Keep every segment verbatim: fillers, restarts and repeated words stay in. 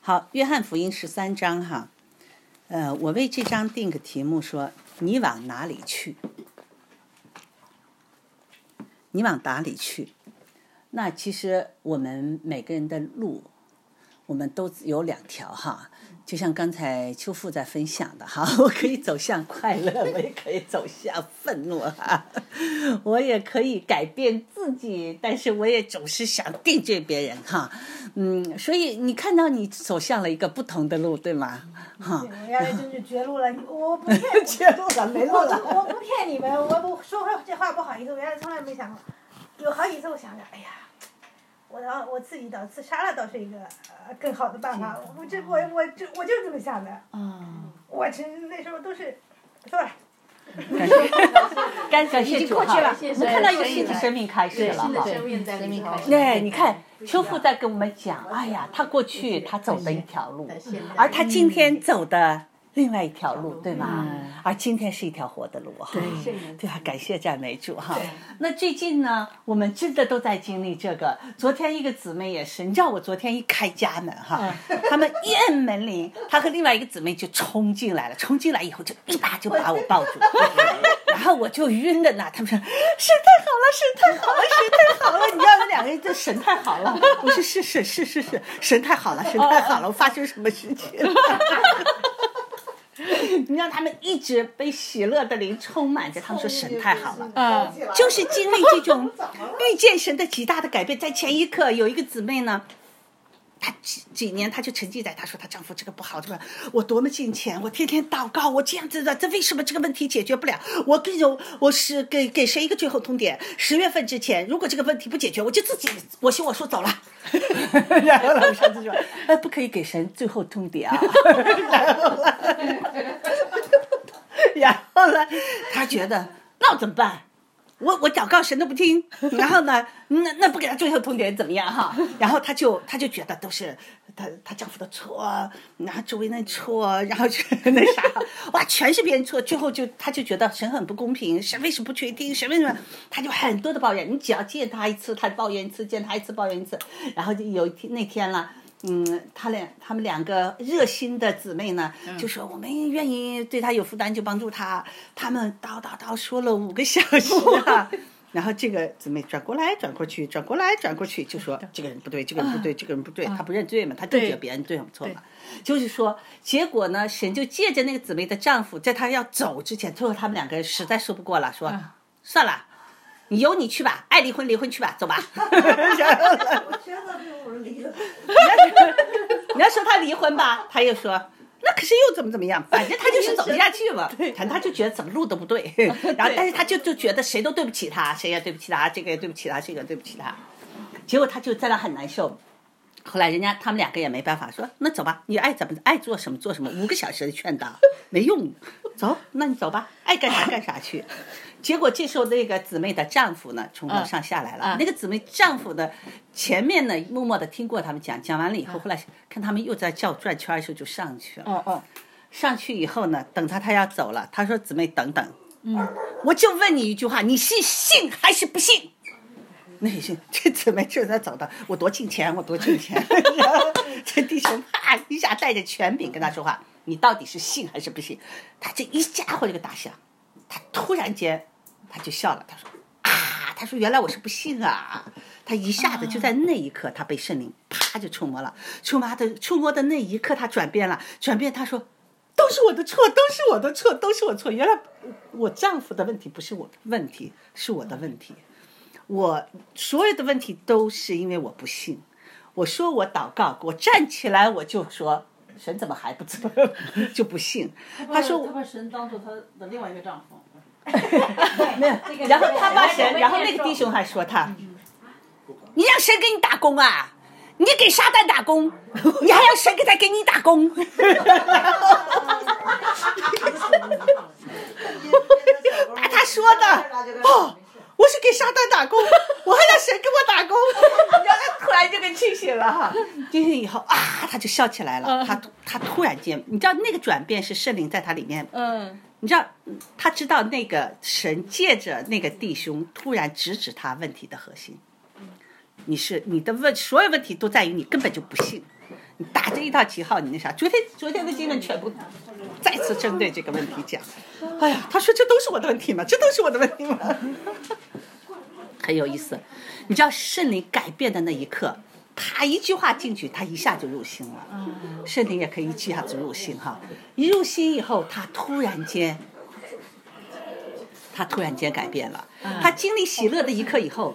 好，约翰福音十三章哈，呃，我为这章定个题目说，你往哪里去？你往哪里去？那其实我们每个人的路，我们都有两条哈。就像刚才秋富在分享的哈，我可以走向快乐，我也可以走向愤怒哈，我也可以改变自己，但是我也总是想定罪别人哈，嗯，所以你看到你走向了一个不同的路，对吗？哈， 我原来真是绝路了，我不骗你， 绝路了，没路了， 我不骗你们，我不说这话不好意思，我原来从来没想过，有好几次我想着，哎呀。我倒我自己倒自杀了，倒是一个呃更好的办法。我这我我这我就是这么想的。嗯。我真那时候都是，说了。 感谢已经过去了， 我们看到一个新的生命开始了， 新的生命在里头。 对，你看秋富在跟我们讲，哎呀，他过去他走的一条路，而他今天走的另外一条路，对吗？嗯、而今天是一条活的路哈。对，对啊，感谢赞美主哈。那最近呢，我们真的都在经历这个。昨天一个姊妹也是，你知道我昨天一开家门哈，嗯、他们一摁门铃，他和另外一个姊妹就冲进来了，冲进来以后就一把就把我抱住，然后我就晕了呢。他们说神太好了，神太好了，神太好了，你知道那两个人这神太好了。我说是是是是是，神太好了，神太好了，发生什么事情了？你让他们一直被喜乐的灵充满着，他们说神太好了，嗯，就是经历这种遇见神的极大的改变。在前一刻，有一个姊妹呢，她几几年她就沉浸在，她说她丈夫这个不好，这个我多么敬虔，我天天祷告，我这样子的，这为什么这个问题解决不了？我跟着我是给给谁一个最后通牒？十月份之前，如果这个问题不解决，我就自己我行我素走了。然后老上次说，呃，不可以给神最后通牒啊。然后呢，然后呢，他觉得那我怎么办？我我祷告神都不听，然后呢，那那不给他最后通牒怎么样哈？然后他就他就觉得都是他他丈夫的错，然后周围那错，然后就那啥，哇，全是别人错，最后就他就觉得神很不公平，神为什么不去听？神为什么？他就很多的抱怨，你只要见他一次，他抱怨一次；见他一次，抱怨一次。然后就有一天那天了。嗯，他俩他们两个热心的姊妹呢，就说我们愿意对他有负担就帮助他。他们叨叨叨说了五个小时啊，然后这个姊妹转过来转过去，转过来转过去，就说这个人不对，这个人不对，这个人不对，他不认罪嘛，他就觉得别人对错嘛。就是说，结果呢，神就借着那个姊妹的丈夫，在他要走之前，最后他们两个人实在说不过了，说算了。你由你去吧，爱离婚离婚去吧，走吧。 我觉得我离了。 你要说他离婚吧，他又说那可是又怎么怎么样，反正他就是走不下去嘛。反正他就觉得怎么路都不对，然后但是他就就觉得谁都对不起他，谁也对不起他，这个也对不起他，这个对不起他，结果他就在那很难受。后来人家他们两个也没办法，说那走吧，你爱怎么爱做什么做什么，五个小时的劝导没用，走，那你走吧，爱干啥干啥去。结果这时候那个姊妹的丈夫呢从楼上下来了、嗯、那个姊妹丈夫的前面呢默默的听过他们讲，讲完了以后、嗯、后来看他们又在叫转圈的时候就上去了。哦哦，上去以后呢，等他他要走了，他说姊妹等等，嗯，我就问你一句话，你是信还是不信？那是这姊妹就在走的，我多敬虔，我多敬虔。然后这弟兄啪一下带着权柄跟他说话，你到底是信还是不信？他这一家伙这个大象，他突然间他就笑了，他说啊，他说原来我是不信啊。他一下子就在那一刻，他被圣灵啪就触摸了，触摸的触摸的那一刻，他转变了，转变。他说都是我的错，都是我的错，都是我错。原来我丈夫的问题不是我的问题，是我的问题。我所有的问题都是因为我不信。我说我祷告，我站起来我就说神怎么还不做，就不信。 他说他把神当做他的另外一个丈夫。 没有，然后他把神，然后那个弟兄还说他，你让神给你打工啊，你给撒旦打工，你还要神给他给你打工。把他说的哦，我是给撒旦打工，我还要神给我打工。然后他突然就给清醒了哈，清醒以后啊，他就笑起来了。他他突然间，你知道那个转变是圣灵在他里面，嗯。你知道他知道那个神借着那个弟兄突然直指他问题的核心，你是你的问所有问题都在于你根本就不信， 打着一套旗号，你那啥，昨天昨天的经文全部再次针对这个问题讲。哎呀，他说这都是我的问题吗？这都是我的问题吗？很有意思，你知道圣灵改变的那一刻，他一句话进去，他一下就入心了。圣灵也可以一下子入心哈，一入心以后，他突然间，他突然间改变了。他经历喜乐的一刻以后，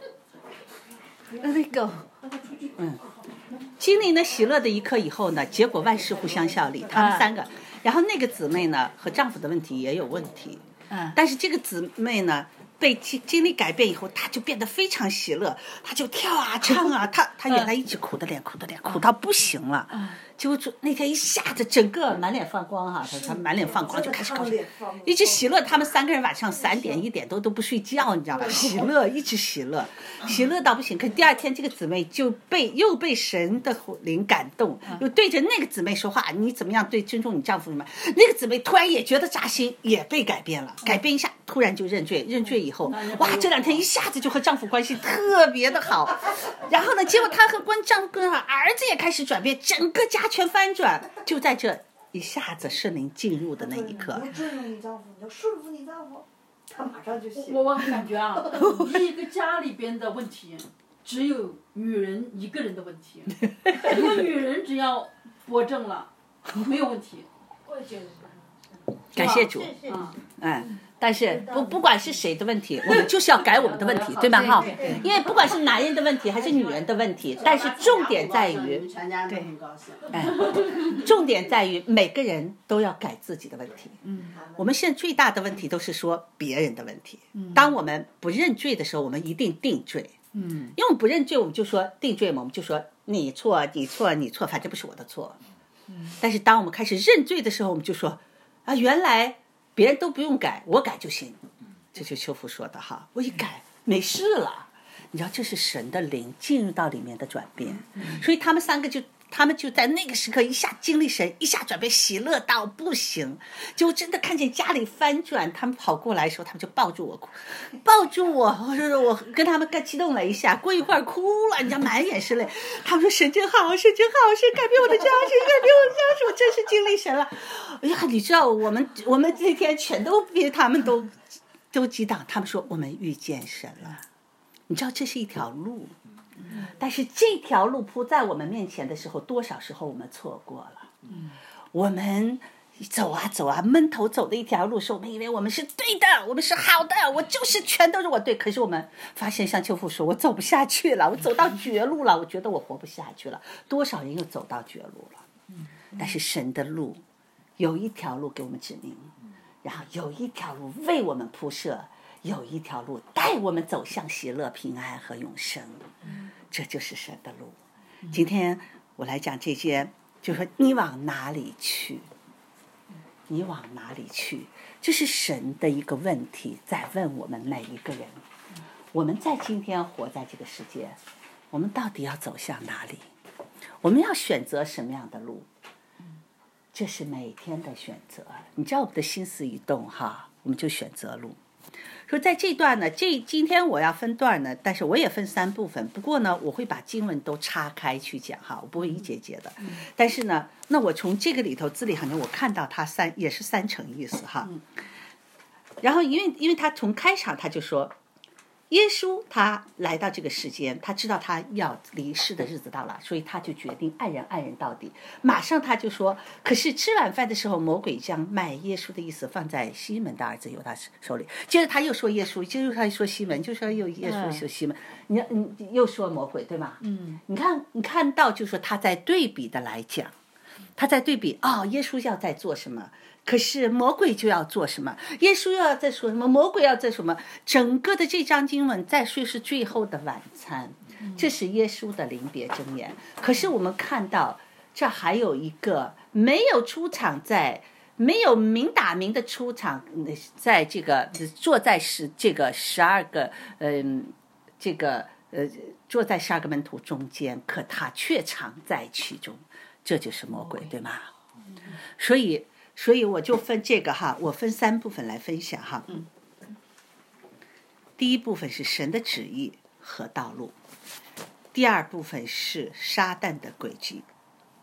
那个，嗯，经历了喜乐的一刻以后呢，结果万事互相效力，他们三个，然后那个姊妹呢和丈夫的问题也有问题，但是这个姊妹呢。被经历改变以后，他就变得非常喜乐，他就跳啊唱啊，他他原来一直苦的脸苦的脸苦到不行了，结果那天一下子整个满脸放光哈，他他满脸放光就开始高兴，一直喜乐。他们三个人晚上三点一点都都不睡觉，你知道吧？喜乐一直喜乐，喜乐到不行。可第二天这个姊妹就被又被神的灵感动，又对着那个姊妹说话，你怎么样对尊重你丈夫什么？那个姊妹突然也觉得扎心，也被改变了，改变一下，突然就认罪，认罪以后。哇，这两天一下子就和丈夫关系特别的好，然后呢，结果她和跟丈夫跟儿子也开始转变，整个家全翻转，就在这一下子圣灵进入的那一刻。 你要尊重你丈夫，你要顺服你丈夫，他马上就行。 我我感觉啊，一个家里边的问题，只有女人一个人的问题，一个女人只要拨正了，没有问题。 我也觉得是。 感谢主。 嗯。 嗯。但是不不管是谁的问题，我们就是要改我们的问题，对吗？哈，因为不管是男人的问题还是女人的问题，但是重点在于， 对， 哎，重点在于每个人都要改自己的问题。嗯，我们现在最大的问题都是说别人的问题。嗯，当我们不认罪的时候，我们一定定罪。嗯，因为我们不认罪，我们就说定罪嘛，我们就说你错，你错，你错，反正不是我的错。嗯，但是当我们开始认罪的时候，我们就说啊，原来。别人都不用改，我改就行，这就秋福说的哈，我一改没事了，你知道这是神的灵进入到里面的转变，所以他们三个就他们就在那个时刻一下经历神，一下转变喜乐到不行，就真的看见家里翻转，他们跑过来的时候，他们就抱住我哭，抱住我，我说我跟他们更激动了一下，过一会儿哭了，你知道满眼是泪，他们说神真好，神真好，神改变我的家，神改变我的家，我真是经历神了。哎呀，你知道我们我们这天全都被他们都都激荡，他们说我们遇见神了，你知道这是一条路。但是这条路铺在我们面前的时候，多少时候我们错过了。嗯，我们走啊走啊，闷头走的一条路，是我们以为我们是对的，我们是好的，我就是全都是我对。可是我们发现，像秋富说，我走不下去了，我走到绝路了，我觉得我活不下去了。多少人又走到绝路了？嗯，但是神的路有一条路给我们指明，然后有一条路为我们铺设。有一条路带我们走向喜乐、平安和永生，这就是神的路。今天我来讲这些，就说你往哪里去？你往哪里去？这是神的一个问题，在问我们每一个人。我们在今天活在这个世界，我们到底要走向哪里？我们要选择什么样的路？这是每天的选择。你知道我们的心思一动哈，我们就选择路。说在这段呢，这今天我要分段呢，但是我也分三部分。不过呢，我会把经文都岔开去讲哈，我不会一节节的。嗯、但是呢，那我从这个里头字里行间，我看到它三也是三层意思哈。嗯、然后因为因为他从开场他就说，耶稣他来到这个世间，他知道他要离世的日子到了，所以他就决定爱人爱人到底。马上他就说，可是吃晚饭的时候，魔鬼将卖耶稣的意思放在西门的儿子犹大手里。接着他又说耶稣，接着他又说西门，就说又耶稣说西门，你你又说魔鬼，对吗？嗯，你看你看到就说他在对比的来讲，他在对比哦，耶稣要在做什么？可是魔鬼就要做什么？耶稣要在说什么？魔鬼要在什么？整个的这章经文再说是最后的晚餐，这是耶稣的临别箴言。可是我们看到这还有一个没有出场，在没有明打明的出场，在这个坐在十这个十二个嗯、呃、这个呃坐在十二个门徒中间，可他却常在其中，这就是魔鬼，对吗？所以。所以我就分这个哈，我分三部分来分享哈。嗯。第一部分是神的旨意和道路，第二部分是撒旦的诡计，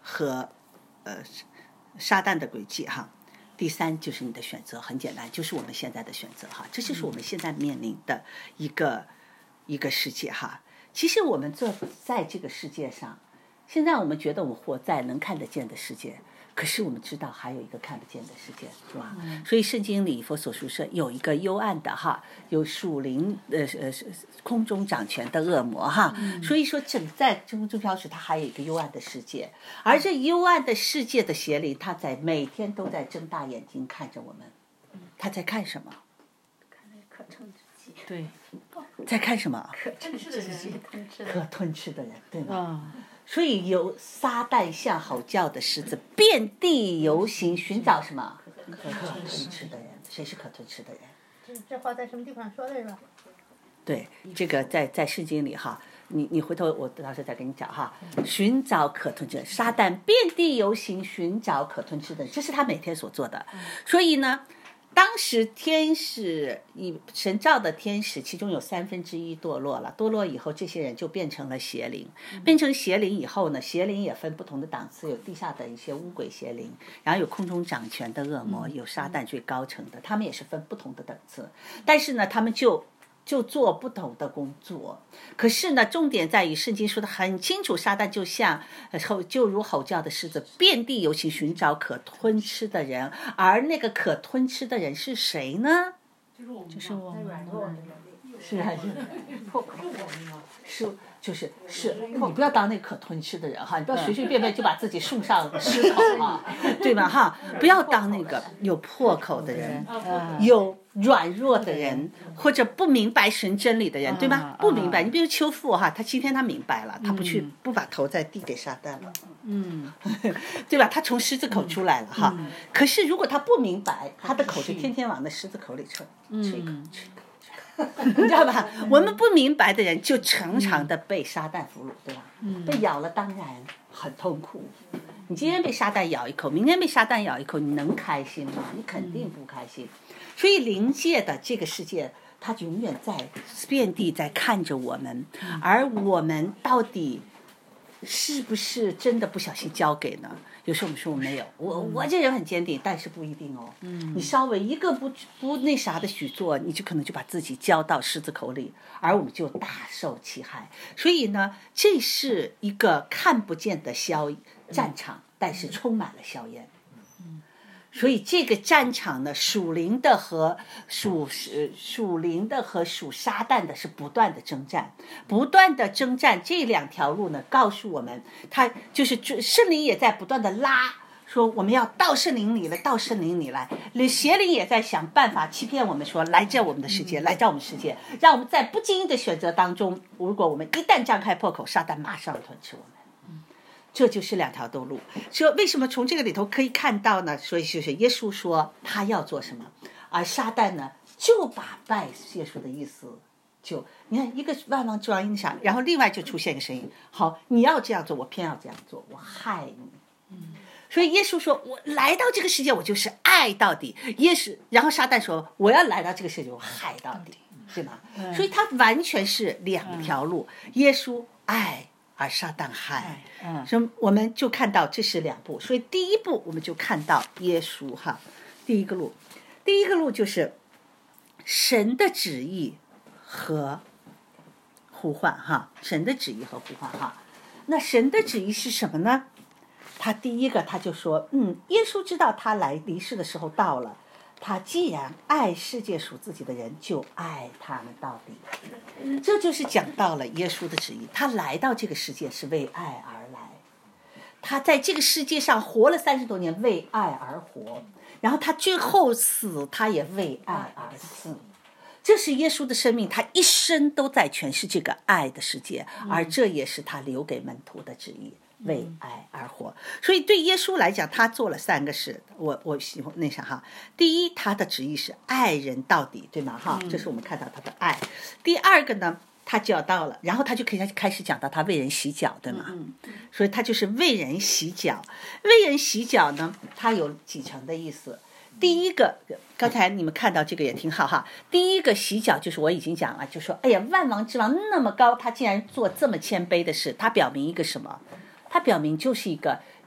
和呃撒旦的轨迹哈。第三就是你的选择，很简单，就是我们现在的选择哈，这就是我们现在面临的一个、嗯、一个世界哈。其实我们坐在这个世界上，现在我们觉得我们活在能看得见的世界，可是我们知道还有一个看不见的世界，是吧？嗯、所以圣经里以弗所书说有一个幽暗的哈，有属灵呃呃空中掌权的恶魔哈，嗯、所以说整在中中飘时，它还有一个幽暗的世界，而这幽暗的世界的邪灵，它在每天都在睁大眼睛看着我们，他在看什么？ 看那可乘之机。 对， 在看什么？ 可吞吃的人， 可吞吃的人，对吗？ 啊。 所以有撒旦像吼叫的狮子，遍地游行，寻找什么？可吞吃的人。谁是可吞吃的人？ 这这话在什么地方说的是吧？ 对，这个在在圣经里哈，你你回头我到时候再跟你讲哈。寻找可吞吃的人，撒旦遍地游行，寻找可吞吃的人，这是他每天所做的。所以呢，当时天使以神造的天使，其中有三分之一堕落了。堕落以后，这些人就变成了邪灵。变成邪灵以后呢，邪灵也分不同的档次，有地下的一些污鬼邪灵，然后有空中掌权的恶魔，有撒旦最高层的，他们也是分不同的等次。但是呢，他们就就做不同的工作。可是呢，重点在于圣经说的很清楚，撒旦就像吼就如吼叫的狮子，遍地游行，寻找可吞吃的人。而那个可吞吃的人是谁呢？ 就是我们软弱的是还是是就是是，你不要当那个可吞吃的人哈，你不要随随便便就把自己送上狮口啊，对吧哈？不要当那个有破口的人，有软弱的人，或者不明白神真理的人，对吧？不明白，你比如邱父哈，他今天他明白了，他不去不把头再递给撒旦了， 嗯， 对吧？他从狮子口出来了哈。可是如果他不明白，他的口就天天往那狮子口里吹，吹口吹口。你知道吧？我们不明白的人就常常的被撒旦俘虏，对吧？嗯、被咬了当然很痛苦。你今天被撒旦咬一口，明天被撒旦咬一口，你能开心吗？你肯定不开心。所以灵界的这个世界，它永远在遍地在看着我们，而我们到底是不是真的不小心交给呢？有时候我们说我没有，我我这人很坚定，但是不一定哦。嗯，你稍微一个不不那啥的许做，你就可能就把自己交到狮子口里，而我们就大受其害。所以呢，这是一个看不见的硝战场，但是充满了硝烟。所以这个战场呢，属灵的和属属灵的和属撒旦的是不断的征战，不断的征战。这两条路呢，告诉我们，它就是圣灵也在不断的拉，说我们要到圣灵里了，到圣灵里来。邪灵也在想办法欺骗我们，说来到我们的世界，来到我们世界，让我们在不经意的选择当中，如果我们一旦张开破口，撒旦马上吞吃我们。这就是两条道路。说为什么从这个里头可以看到呢？所以就是耶稣说他要做什么，而撒旦呢就把拜耶稣的意思就你看一个万王之王影响，然后另外就出现一个声音，好，你要这样做，我偏要这样做，我害你。嗯，所以耶稣说我来到这个世界我就是爱到底。耶稣，然后撒旦说我要来到这个世界我害到底，对吧？嗯、所以他完全是两条路，嗯、耶稣爱。而撒旦害，嗯，所以我们就看到这是两步。所以第一步我们就看到耶稣哈，第一个路，第一个路就是神的旨意和呼唤哈，神的旨意和呼唤哈。那神的旨意是什么呢？他第一个他就说，嗯，耶稣知道他来离世的时候到了。他既然爱世界属自己的人，就爱他们到底。这就是讲到了耶稣的旨意，他来到这个世界是为爱而来，他在这个世界上活了三十多年，为爱而活，然后他最后死，他也为爱而死。这是耶稣的生命，他一生都在诠释这个爱的世界，而这也是他留给门徒的旨意。为爱而活，所以对耶稣来讲，他做了三个事。我我喜欢那啥哈。第一，他的旨意是爱人到底，对吗？哈，这是我们看到他的爱。第二个呢，他讲到了，然后他就可以开始讲到他为人洗脚，对吗？嗯，所以他就是为人洗脚。为人洗脚呢，他有几层的意思。第一个，刚才你们看到这个也挺好哈。第一个洗脚就是我已经讲了，就说哎呀，万王之王那么高，他竟然做这么谦卑的事，他表明一个什么？它表明就是一个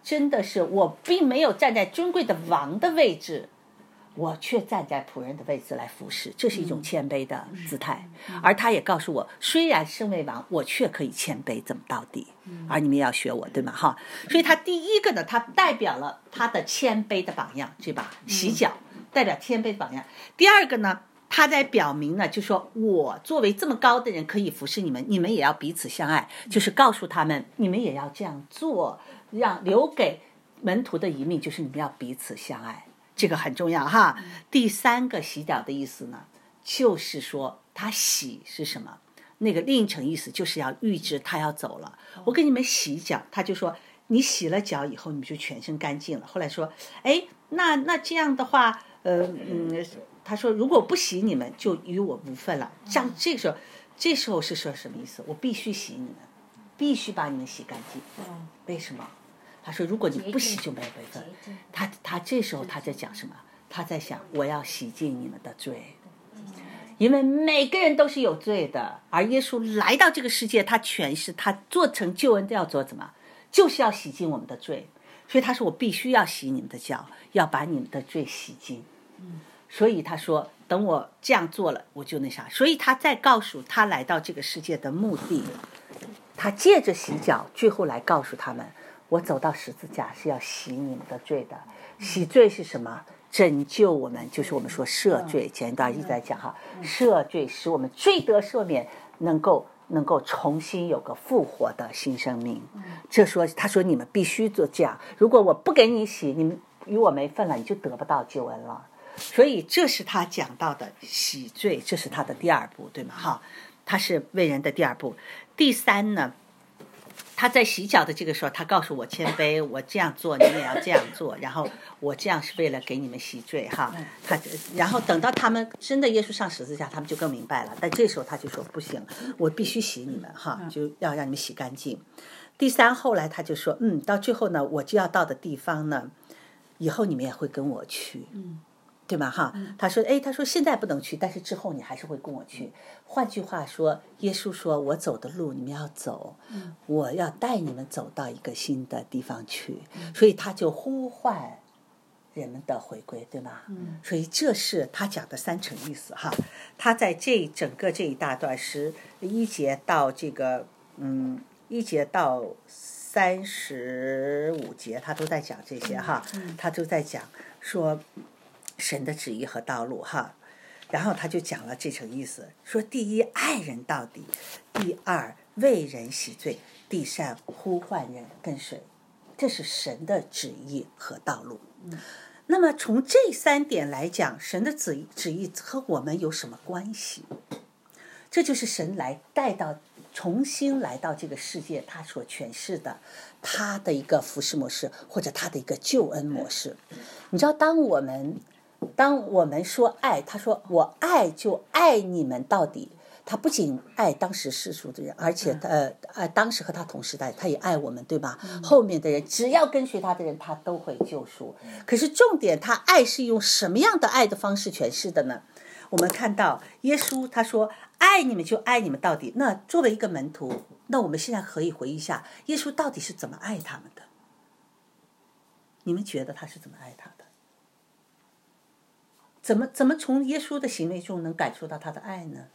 真的是我并没有站在尊贵的王的位置，我却站在仆人的位置来服侍，这是一种谦卑的姿态。而他也告诉我，虽然身为王，我却可以谦卑这么到底，而你们也要学我，对吗？哈，所以他第一个呢，他代表了他的谦卑的榜样，对吧？洗脚代表谦卑的榜样。第二个呢，他在表明呢，就说我作为这么高的人可以服侍你们，你们也要彼此相爱，就是告诉他们你们也要这样做，让留给门徒的遗命就是你们要彼此相爱，这个很重要哈。第三个洗脚的意思呢，就是说他洗是什么？那个另一层意思就是要预知他要走了。我给你们洗脚，他就说你洗了脚以后，你们就全身干净了。后来说，哎，那那这样的话，呃嗯，他说如果不洗你们，就与我无份了。像这个时候，这时候是说什么意思？我必须洗你们，必须把你们洗干净。为什么？他说如果你不洗就没有位分。他他这时候他在讲什么？他在想我要洗净你们的罪，因为每个人都是有罪的，而耶稣来到这个世界，他全是他做成救恩要做什么？就是要洗净我们的罪。所以他说我必须要洗你们的脚，要把你们的罪洗净。所以他说等我这样做了，我就那啥。所以他在告诉他来到这个世界的目的，他借着洗脚最后来告诉他们，我走到十字架是要洗你们的罪的。洗罪是什么？拯救我们，就是我们说赦罪，前一段一直在讲哈，赦罪使我们罪得赦免，能够能够重新有个复活的新生命。这说他说你们必须做这样，如果我不给你洗，你们与我没份了，你就得不到救恩了。所以这是他讲到的洗罪，这是他的第二步，对吗？哈，他是为人的第二步。第三呢，他在洗脚的这个时候，他告诉我谦卑，我这样做你们也要这样做，然后我这样是为了给你们洗罪哈。他然后等到他们真的耶稣上十字架，他们就更明白了。但这时候他就说不行，我必须洗你们哈，就要让你们洗干净。第三，后来他就说，嗯，到最后呢，我就要到的地方呢，以后你们也会跟我去。嗯。对吧？哈，他说，哎，他说现在不能去，但是之后你还是会跟我去。换句话说，耶稣说，我走的路你们要走，我要带你们走到一个新的地方去。所以他就呼唤人们的回归，对吗？嗯，所以这是他讲的三层意思哈。他在这整个这一大段十一节到这个嗯一节到三十五节，他都在讲这些哈，他都在讲说神的旨意和道路哈。然后他就讲了这层意思，说第一爱人到底，第二为人洗罪，第三呼唤人跟随，这是神的旨意和道路。嗯，那么从这三点来讲，神的旨意旨意和我们有什么关系？这就是神来带到重新来到这个世界，他所诠释的他的一个服事模式，或者他的一个救恩模式。你知道，当我们当我们说爱，他说我爱就爱你们到底，他不仅爱当时世俗的人，而且呃呃当时和他同时代，他也爱我们，对吧？嗯，后面的人只要跟随他的人，他都会救赎。可是重点，他爱是用什么样的爱的方式诠释的呢？我们看到耶稣他说爱你们就爱你们到底。那作为一个门徒，那我们现在可以回忆一下，耶稣到底是怎么爱他们的？你们觉得他是怎么爱他的？怎么怎么从耶稣的行为中能感受到他的爱呢？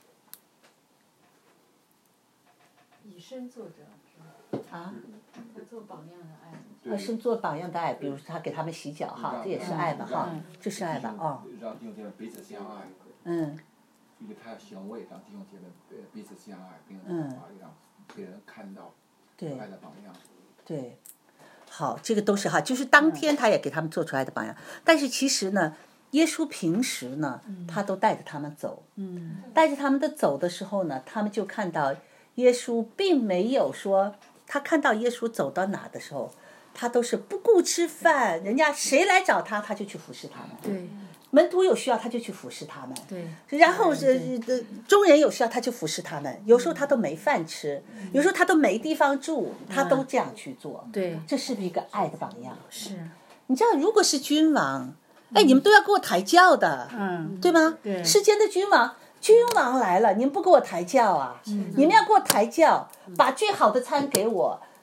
以身作则啊， 他做榜样的爱。 呃，是做榜样的爱，比如他给他们洗脚哈，这也是爱吧哈，这是爱吧哦。 让弟兄姐妹彼此相爱。 嗯。 因为他要行为让弟兄姐妹彼此相爱，并嗯， 让别人看到爱的榜样。 对，好，这个都是哈，就是当天他也给他们做出来的榜样。但是其实呢，耶稣平时呢，他都带着他们走，嗯，带着他们的走的时候呢，他们就看到耶稣并没有说，他看到耶稣走到哪的时候，他都是不顾吃饭，人家谁来找他，他就去服侍他们。 对。 门徒有需要他就去服侍他们， 对， 然后是呃众人有需要他就服侍他们，有时候他都没饭吃，嗯，有时候他都没地方住，他都这样去做， 嗯，对， 这是不是一个爱的榜样？ 是，你知道，如果是君王，哎，你们都要给我抬轿的， 嗯， 对吗？ 对， 世间的君王，君王来了，你们不给我抬轿啊？嗯，你们要给我抬轿，把最好的餐给我。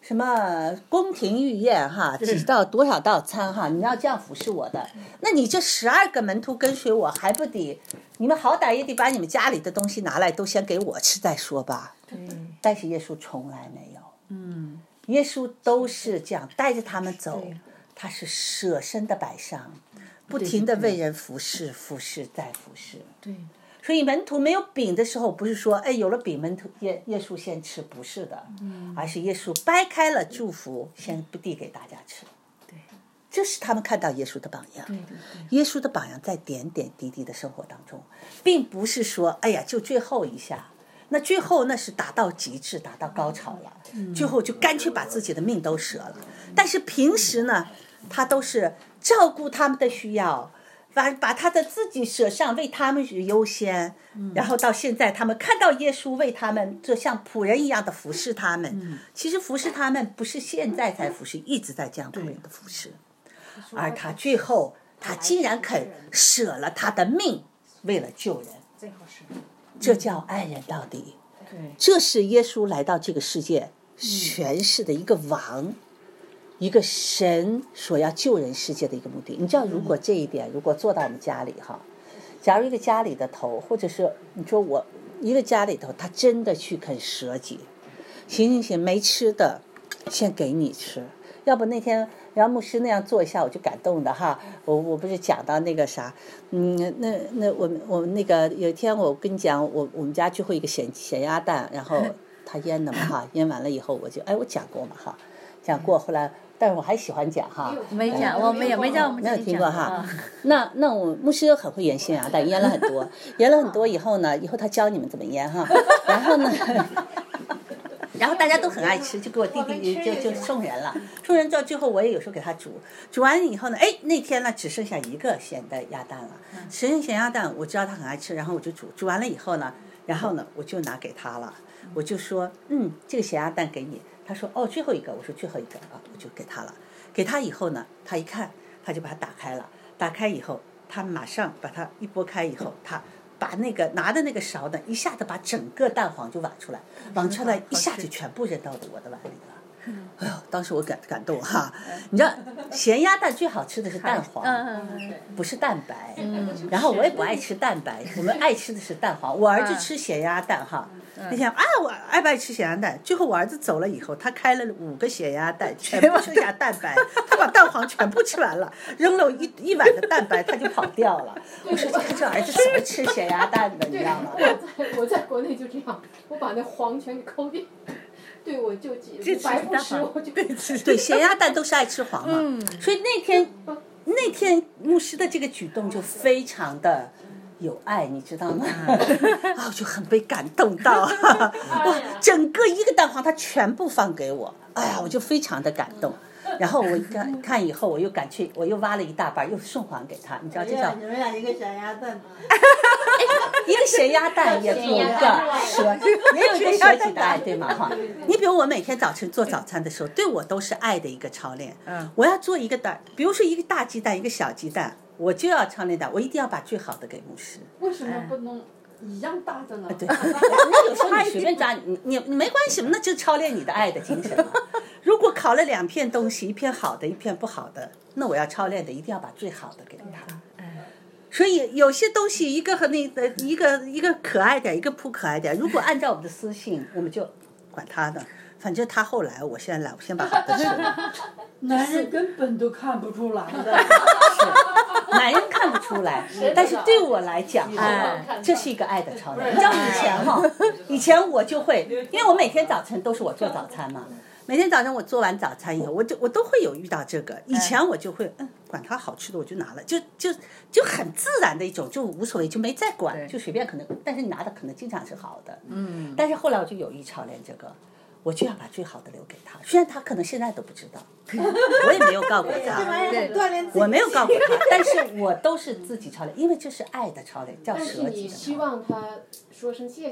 什么宫廷御宴哈，几道多少道餐哈，你要这样服侍我的，那你这十二个门徒跟随我，还不得你们好歹也得把你们家里的东西拿来，都先给我吃再说吧。但是耶稣从来没有， 嗯， 耶稣都是这样带着他们走，他是舍身的摆上，不停的为人服侍，服侍再服侍。 对。 所以门徒没有饼的时候，不是说哎有了饼门徒耶耶稣先吃，不是的，嗯，而是耶稣掰开了祝福，先不递给大家吃。 对， 这是他们看到耶稣的榜样。 对对对， 耶稣的榜样在点点滴滴的生活当中，并不是说哎呀就最后一下，那最后那是达到极致，达到高潮了，嗯，最后就干脆把自己的命都舍了。但是平时呢，他都是照顾他们的需要。把把他的自己舍上，为他们优先，嗯，然后到现在他们看到耶稣为他们就像仆人一样的服侍他们，嗯，其实服侍他们不是现在才服侍，一直在这样仆人的服侍，而他最后他竟然肯舍了他的命为了救人，这叫爱人到底，这是耶稣来到这个世界诠释的一个王，一个神所要救人世界的一个目的。你知道如果这一点如果做到我们家里哈，假如一个家里的头，或者是你说我一个家里头他真的去肯舍己，行行行，没吃的先给你吃，要不那天杨牧师那样做一下我就感动的哈，我我不是讲到那个啥，嗯，那那我我那个有一天我跟你讲，我我们家最后一个咸咸鸭蛋，然后他腌的嘛哈，腌完了以后我就哎我讲过嘛哈，讲过，后来但是我还喜欢讲哈， 没讲，我们也没讲，我们没有听过哈。那那我牧师很会腌咸鸭蛋，腌了很多，腌了很多以后呢，以后他教你们怎么腌哈，然后呢。然后大家都很爱吃，就给我弟弟就就送人了，送人到最后我也有时候给他煮，煮完了以后呢，哎那天呢只剩下一个咸的鸭蛋了，只剩咸鸭蛋我知道他很爱吃，然后我就煮，煮完了以后呢，然后呢我就拿给他了，我就说嗯这个咸鸭蛋给你，他说哦最后一个，我说最后一个啊，我就给他了，给他以后呢，他一看他就把它打开了，打开以后他马上把它一拨开以后，他把那个拿的那个勺呢，一下子把整个蛋黄就挖出来，挖出来一下子全部扔到我的碗里了。哎呦，当时我感感动哈！你知道咸鸭蛋最好吃的是蛋黄，不是蛋白。然后我也不爱吃蛋白，我们爱吃的是蛋黄。我儿子吃咸鸭蛋哈，那天啊我爱不爱吃咸鸭蛋？最后我儿子走了以后，他开了五个咸鸭蛋，全部剩下蛋白，他把蛋黄全部吃完了，扔了一一碗的蛋白，他就跑掉了。我说这这儿子怎么吃咸鸭蛋的，你知道吗？ 我在我在国内就这样，我把那黄全给抠掉。对，我就白不吃，我就对咸鸭蛋都是爱吃黄嘛，嗯，所以那天那天牧师的这个举动就非常的有爱，你知道吗？啊，我就很被感动到，哇，整个一个蛋黄他全部放给我，哎呀，我就非常的感动。然后我看看以后，我又赶去，我又挖了一大半，又送还给他。你知道这叫？ 你们俩一个咸鸭蛋。 一个咸鸭蛋也有一个舍，也有一个舍己的爱，对吗？哈，你比如我每天早晨做早餐的时候，对我都是爱的一个操练。嗯，我要做一个蛋，比如说一个大鸡蛋，一个小鸡蛋，我就要操练的，我一定要把最好的给牧师。 为什么不能一样大的呢？ 对，那有时候你随便抓，你你你没关系，那就操练你的爱的精神嘛。如果烤了两片东西，一片好的，一片不好的，那我要操练的一定要把最好的给他。所以有些东西，一个和那个一个一个可爱点，一个不可爱点。如果按照我们的私性，我们就管他的，反正他后来，我现在来，我先把好的吃了。 男人根本都看不出来的。 是，男人看不出来，但是对我来讲，哎，这是一个爱的操练。你知道以前哈，以前我就会，因为我每天早晨都是我做早餐嘛。每天早上我做完早餐以后，我就我都会有遇到这个。以前我就会，嗯，管它好吃的我就拿了，就就就很自然的一种，就无所谓，就没再管，就随便可能，但是你拿的可能经常是好的。嗯。但是后来我就有意操练这个，我就要把最好的留给他，虽然他可能现在都不知道，我也没有告过他，对，我没有告过他，但是我都是自己操练，因为这是爱的操练，叫舍己的操练。 你希望他说声谢谢吗？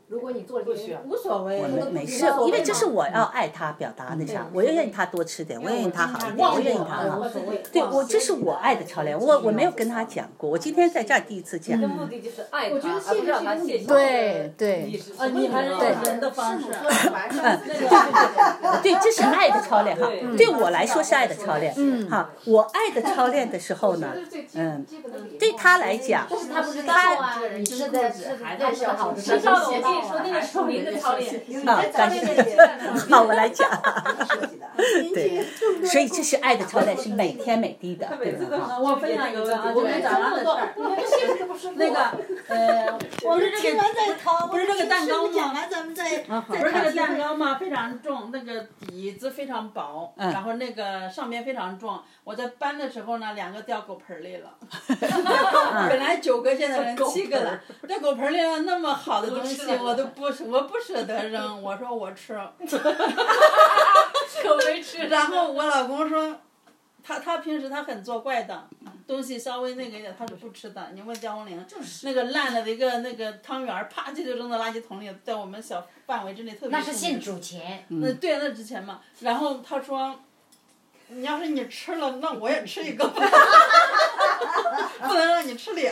如果你做了这个， 无所谓。 我们没事，因为这是我要爱他表达那啥，我也愿意他多吃点，我也愿意他好一点，我愿意他好。对，我这是我爱的操练，我我没有跟他讲过，我今天在这儿第一次讲。 目的就是爱他， 我觉得而不是让他谢谢。 对对。 啊，你还是人的方式。 嗯，对，这是爱的操练哈。对我来说是爱的操练。嗯，哈，我爱的操练的时候呢，嗯，对他来讲， 他不知道啊，你是在还在是好的。知道了，我跟你说那个是名的操练。 啊，感谢。好，我来讲。对，所以这是爱的操练，是每天每滴的。对吧？ 我分享一个问题，我们早上的事儿。那个呃， 我们听完再掏， 不是这个蛋糕吗？ 完咱们再不是这个蛋糕吗？非常重，那个底子非常薄， 嗯、 然后那个上面非常重。我在搬的时候呢，两个掉狗盆里了。本来九个，现在人七个了。掉狗盆里了，那么好的东西，我都不我不舍得扔。我说我吃。 可没吃。 然后我老公说，他他平时他很作怪的，东西稍微那个一点他是不吃的。你问姜红玲，那个烂了的一个那个汤圆，啪就就扔到垃圾桶里，在我们小范围之内特别。 那是现煮钱。 嗯，对，那值钱嘛。然后他说，你要是你吃了，那我也吃一个吧，不能让你吃俩。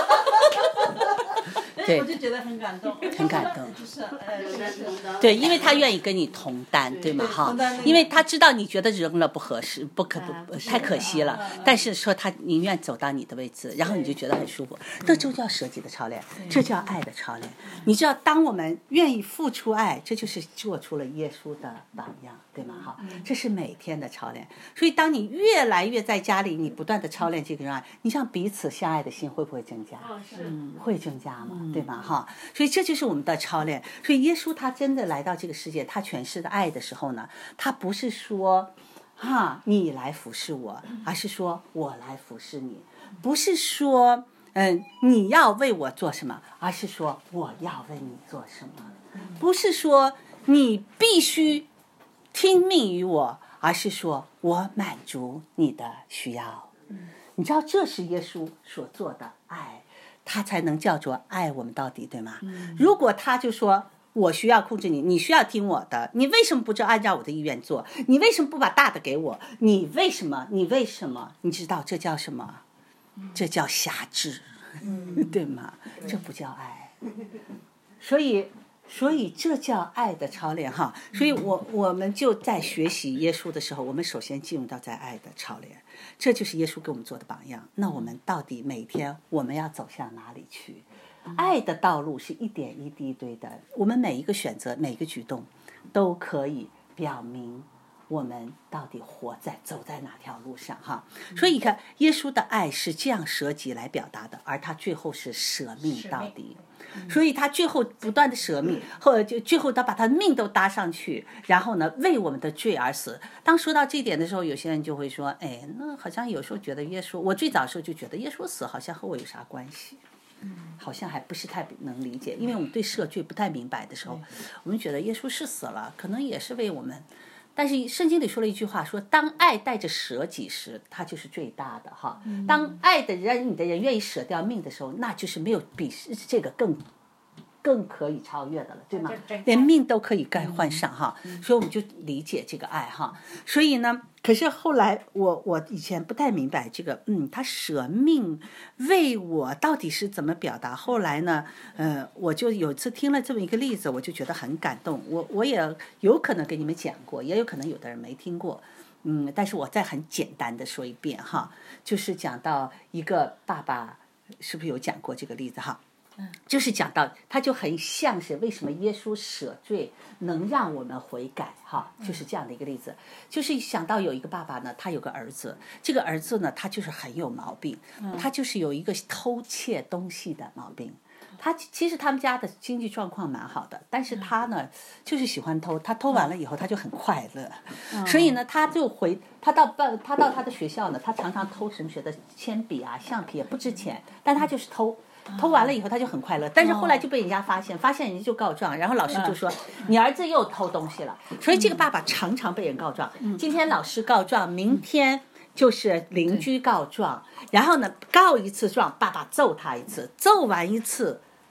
对， 我就觉得很感动， 很感动， 就是呃， 对，因为他愿意跟你同担，对吗？哈，因为他知道你觉得扔了不合适，不可不太可惜了，但是说他宁愿走到你的位置，然后你就觉得很舒服，这就叫舍己的操练，这叫爱的操练。你知道，当我们愿意付出爱，这就是做出了耶稣的榜样，对吗？哈，这是每天的操练。所以，当你越来越在家里，你不断的操练这个爱，你像彼此相爱的心会不会增加？嗯，会增加嘛。对吗？哈，所以这就是我们的操练。所以耶稣他真的来到这个世界，他诠释的爱的时候呢，他不是说，哈，你来服侍我，而是说我来服侍你，不是说，嗯，你要为我做什么，而是说我要为你做什么，不是说你必须听命于我，而是说我满足你的需要。你知道，这是耶稣所做的爱。他才能叫做爱我们到底，对吗？嗯、如果他就说我需要控制你，你需要听我的，你为什么不就按照我的意愿做？你为什么不把大的给我？你为什么？你为什么？你知道这叫什么？这叫辖制，嗯、对吗？这不叫爱。所以，所以这叫爱的操练哈。所以我我们就在学习耶稣的时候，我们首先进入到在爱的操练。这就是耶稣给我们做的榜样。那我们到底每天我们要走向哪里去？爱的道路是一点一滴堆的，我们每一个选择，每一个举动，都可以表明我们到底活在走在哪条路上哈。所以你看，耶稣的爱是这样舍己来表达的，而他最后是舍命到底。所以他最后不断的舍命，或者就最后他把他的命都搭上去，然后呢为我们的罪而死。当说到这一点的时候，有些人就会说，哎，那好像有时候觉得耶稣，我最早的时候就觉得耶稣死好像和我有啥关系，好像还不是太能理解，因为我们对赦罪不太明白的时候，我们觉得耶稣是死了，可能也是为我们。但是圣经里说了一句话，说当爱带着舍己时，它就是最大的哈。当爱的人，你的人愿意舍掉命的时候，那就是没有比这个更更可以超越的了，对吗？连命都可以该换上哈，所以我们就理解这个爱哈。所以呢，可是后来我我以前不太明白这个，嗯，他舍命为我到底是怎么表达？后来呢，呃，我就有次听了这么一个例子，我就觉得很感动。我我也有可能给你们讲过，也有可能有的人没听过，嗯，但是我再很简单的说一遍哈，就是讲到一个爸爸，是不是有讲过这个例子哈？就是讲到，他就很像是为什么耶稣舍罪能让我们悔改哈，就是这样的一个例子。就是想到有一个爸爸呢，他有个儿子，这个儿子呢，他就是很有毛病，他就是有一个偷窃东西的毛病。他其实他们家的经济状况蛮好的，但是他呢就是喜欢偷，他偷完了以后他就很快乐，所以呢他就回他到办他到他的学校呢，他常常偷同学的铅笔啊、橡皮也不值钱，但他就是偷。偷完了以后他就很快乐，但是后来就被人家发现，发现人家就告状，然后老师就说你儿子又偷东西了，所以这个爸爸常常被人告状，今天老师告状，明天就是邻居告状，然后呢告一次状，爸爸揍他一次，揍完一次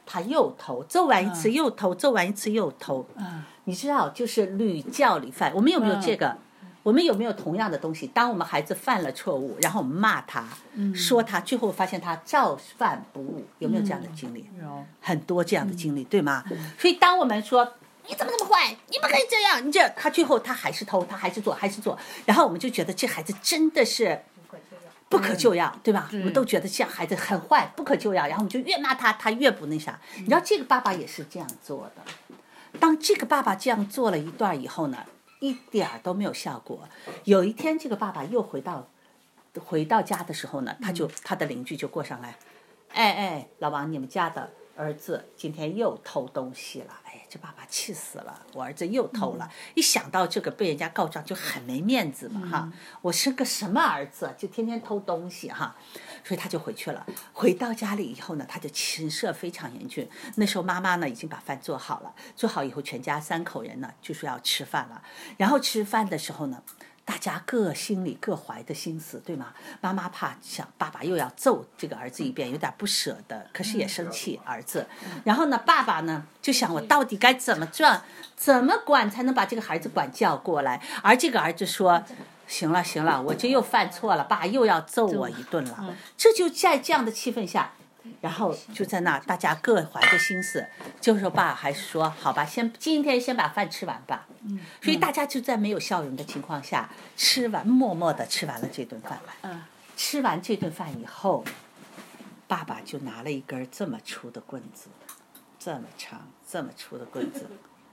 他又偷，揍完一次又偷，揍完一次又偷。 嗯， 你知道，就是屡教屡犯。我们有没有这个？我们有没有同样的东西？当我们孩子犯了错误，然后我们骂他、 嗯、 说他，最后发现他照犯不误，有没有这样的经历？ 有、嗯、 很多这样的经历，对吗？ 嗯、 所以当我们说你怎么这么坏，你不可以这样，你这他最后他还是偷，他还是做，还是做，然后我们就觉得这孩子真的是不可救药，对吧？我们都觉得这样孩子很坏，不可救药，然后我们就越骂他，他越不那啥。你知道这个爸爸也是这样做的。当这个爸爸这样做了一段以后呢，一点都没有效果。有一天，这个爸爸又回到回到家的时候呢，他就他的邻居就过上来，哎哎，老王，你们家的儿子今天又偷东西了。哎，这爸爸气死了，我儿子又偷了。一想到这个被人家告状就很没面子嘛哈，我生个什么儿子，就天天偷东西哈。所以他就回去了。回到家里以后呢，他就情色非常严峻。那时候妈妈呢已经把饭做好了，做好以后全家三口人呢就说要吃饭了。然后吃饭的时候呢，大家各心里各怀的心思，对吗？妈妈怕想爸爸又要揍这个儿子一遍，有点不舍得，可是也生气儿子。然后呢，爸爸呢就想我到底该怎么做，怎么管才能把这个孩子管教过来？而这个儿子说。行了行了，我这又犯错了，爸又要揍我一顿了。这就在这样的气氛下，然后就在那大家各怀着心思，就是说爸还是说好吧，先今天先把饭吃完吧。嗯，所以大家就在没有笑容的情况下吃完，默默的吃完了这顿饭。嗯，吃完这顿饭以后，爸爸就拿了一根这么粗的棍子，这么长这么粗的棍子，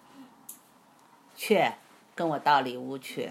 去跟我到里屋去。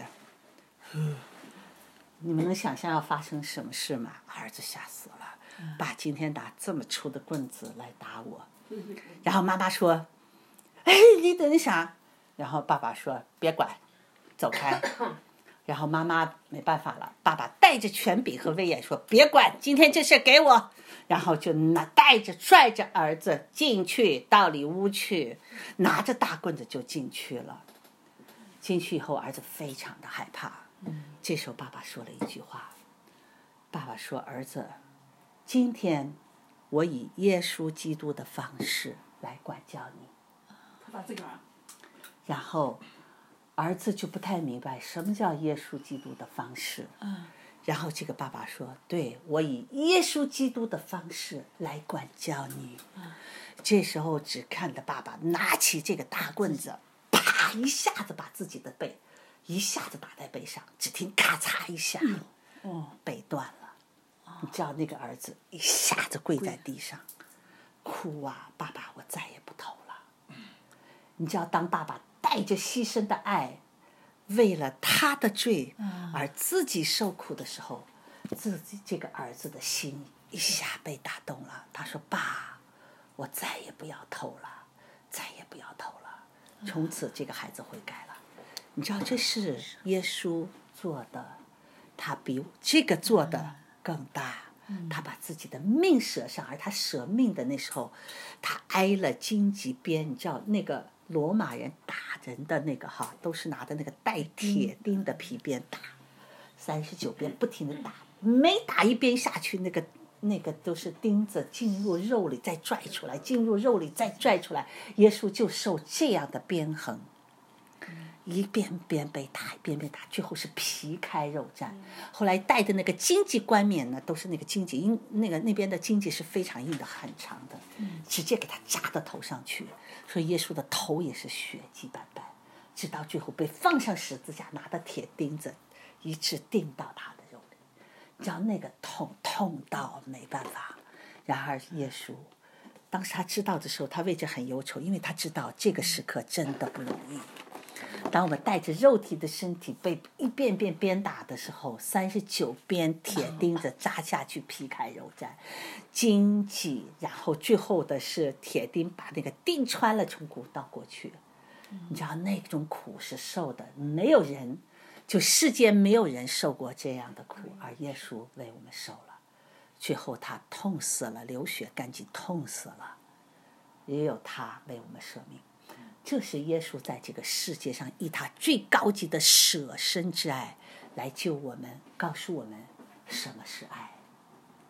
你们能想象要发生什么事吗？儿子吓死了，爸今天拿这么粗的棍子来打我。然后妈妈说：“哎，你等一下。”然后爸爸说：“别管，走开。”然后妈妈没办法了，爸爸带着权柄和威严说：“别管，今天这事给我。”然后就拿带着拽着儿子进去到里屋去，拿着大棍子就进去了。进去以后，儿子非常的害怕。这时候爸爸说了一句话，爸爸说：“儿子，今天我以耶稣基督的方式来管教你。” 他把这个然后儿子就不太明白什么叫耶稣基督的方式。 嗯。 然后这个爸爸说：“对，我以耶稣基督的方式来管教你。”嗯。这时候只看着爸爸拿起这个大棍子，啪一下子把自己的背。一下子打在背上，只听咔嚓一下，哦，背断了。你知道那个儿子一下子跪在地上，哭啊！爸爸，我再也不偷了。你知道，当爸爸带着牺牲的爱，为了他的罪而自己受苦的时候，自己这个儿子的心一下被打动了。他说：“爸，我再也不要偷了，再也不要偷了。”从此，这个孩子悔改了。你知道这是耶稣做的，他比这个做的更大。他把自己的命舍上，而他舍命的那时候，他挨了荆棘鞭。你知道那个罗马人打人的那个哈，都是拿的那个带铁钉的皮鞭打，三十九鞭不停的打，每打一鞭下去，那个那个都是钉子进入肉里再拽出来，进入肉里再拽出来。耶稣就受这样的鞭痕。一遍遍被打，一遍遍打，最后是皮开肉绽。后来戴的那个荆棘冠冕呢，都是那个荆棘，因那个那边的荆棘是非常硬的，很长的，直接给他扎到头上去。所以耶稣的头也是血迹斑斑，直到最后被放上十字架，拿的铁钉子一直钉到他的肉里，你知道那个痛痛到没办法。然而耶稣当时他知道的时候，他为这很忧愁，因为他知道这个时刻真的不容易。当我们带着肉体的身体被一遍遍鞭打的时候，三十九鞭铁钉子扎下去，皮开肉绽，荆棘，然后最后的是铁钉把那个钉穿了，从骨到过去。你知道那种苦是受的，没有人，就世间没有人受过这样的苦，而耶稣为我们受了。最后他痛死了，流血干净，痛死了，也有他为我们舍命。这是耶稣在这个世界上以他最高级的舍身之爱来救我们，告诉我们什么是爱。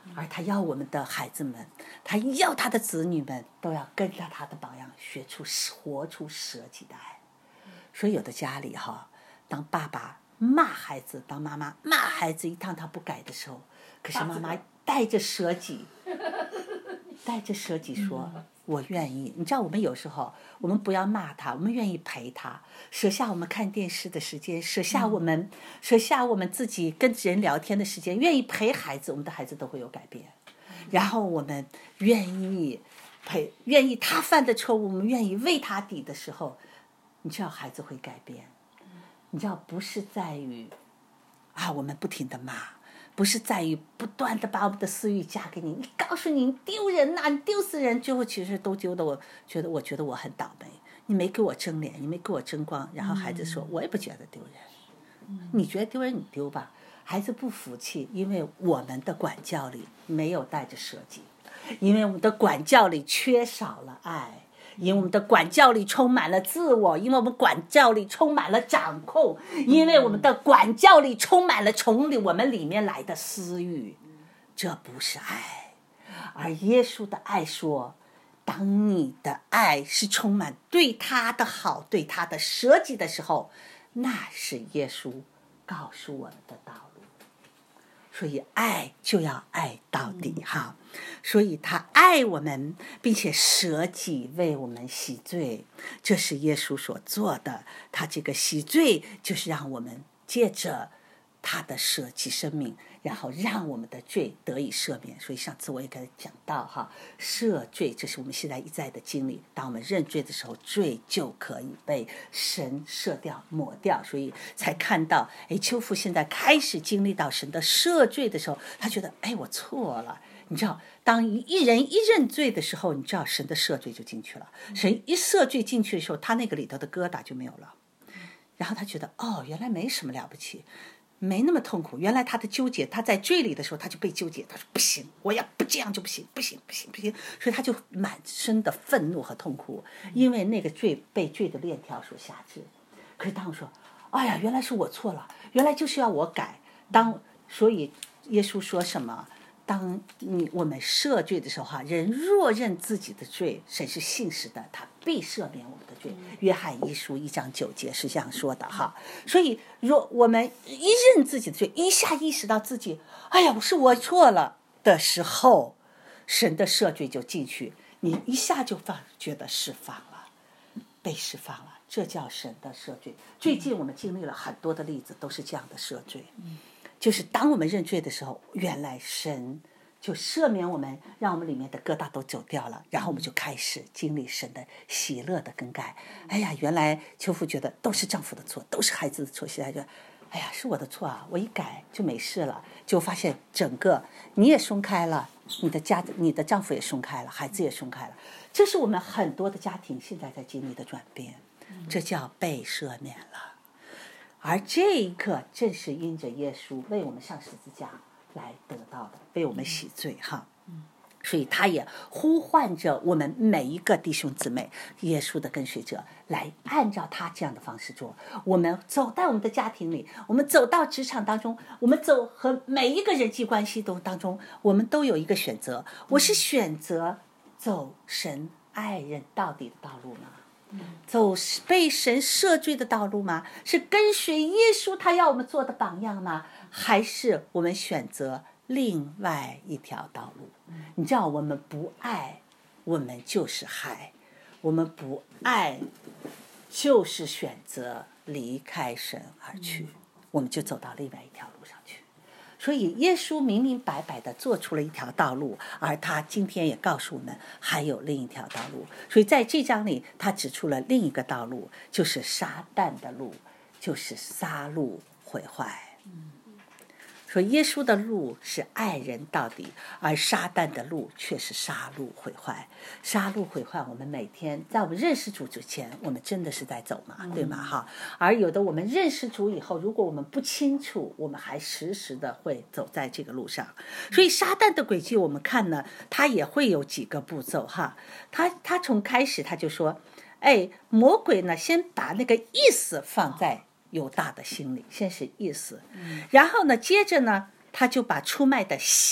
而他要我们的孩子们，他要他的子女们都要跟着他的榜样，学出活出舍己的爱。所以有的家里哈，当爸爸骂孩子，当妈妈骂孩子一趟他不改的时候，可是妈妈带着舍己，带着舍己说，我愿意。你知道我们有时候我们不要骂他，我们愿意陪他，舍下我们看电视的时间，舍下我们舍下我们自己跟人聊天的时间，愿意陪孩子，我们的孩子都会有改变。然后我们愿意陪，愿意他犯的错误我们愿意为他抵的时候，你知道孩子会改变。你知道不是在于啊我们不停的骂，不是在于不断的把我们的私欲加给你，你告诉你你丢人呐、啊，你丢死人，最后其实都丢的我觉得我觉得我很倒霉，你没给我争脸，你没给我争光，然后孩子说、嗯、我也不觉得丢人、嗯、你觉得丢人你丢吧。孩子不服气，因为我们的管教里没有带着舍己，因为我们的管教里缺少了爱，因为我们的管教里充满了自我，因为我们管教里充满了掌控，因为我们的管教里充满了从我们里面来的私欲，这不是爱。而耶稣的爱说，当你的爱是充满对他的好，对他的舍己的时候，那是耶稣告诉我们的道路。所以爱就要爱到底哈，所以他爱我们，并且舍己为我们洗罪，这是耶稣所做的。他这个洗罪就是让我们借着他的舍己生命，然后让我们的罪得以赦免。所以上次我也跟他讲到哈，赦罪这是我们现在一再的经历，当我们认罪的时候，罪就可以被神赦掉抹掉。所以才看到哎，秋父现在开始经历到神的赦罪的时候，他觉得哎我错了。你知道当一人一认罪的时候，你知道神的赦罪就进去了，神一赦罪进去的时候，他那个里头的疙瘩就没有了。然后他觉得哦原来没什么了不起，没那么痛苦。原来他的纠结，他在罪里的时候他就被纠结，他说不行，我要不这样就不行，不行不行不行，所以他就满身的愤怒和痛苦，因为那个罪被罪的链条所辖制。可是当我说哎呀原来是我错了，原来就是要我改，当所以耶稣说什么，当你我们赦罪的时候哈，人若认自己的罪，神是信实的，他必赦免我们的罪。约翰一书一章九节是这样说的哈。所以若我们一认自己的罪，一下意识到自己哎呀是我错了的时候，神的赦罪就进去，你一下就放觉得释放了，被释放了，这叫神的赦罪。最近我们经历了很多的例子都是这样的赦罪，就是当我们认罪的时候，原来神就赦免我们，让我们里面的疙瘩都走掉了，然后我们就开始经历神的喜乐的更改。哎呀原来秋父觉得都是丈夫的错，都是孩子的错，现在就哎呀是我的错啊，我一改就没事了，就发现整个你也松开了，你的家你的丈夫也松开了，孩子也松开了。这是我们很多的家庭现在在经历的转变，这叫被赦免了。而这一刻正是因着耶稣为我们上十字架来得到的，为我们洗罪哈。所以他也呼唤着我们每一个弟兄姊妹，耶稣的跟随者，来按照他这样的方式做。我们走到我们的家庭里，我们走到职场当中，我们走和每一个人际关系都当中，我们都有一个选择，我是选择走神爱人到底的道路吗？走被神赦罪的道路吗？是跟随耶稣他要我们做的榜样吗？还是我们选择另外一条道路？你知道我们不爱，我们就是害，我们不爱就是选择离开神而去，我们就走到另外一条路上去。所以耶稣明明白白地做出了一条道路，而他今天也告诉我们还有另一条道路。所以在这章里他指出了另一个道路，就是撒旦的路，就是杀戮毁坏。说耶稣的路是爱人到底，而撒旦的路却是杀戮毁坏。杀戮毁坏，我们每天在我们认识主之前，我们真的是在走嘛，对吗？哈。而有的我们认识主以后，如果我们不清楚，我们还时时的会走在这个路上。所以撒旦的轨迹我们看呢，他也会有几个步骤哈。他他从开始他就说，哎，魔鬼呢先把那个意思放在犹大的心里，先是意思，然后呢接着呢他就把出卖的心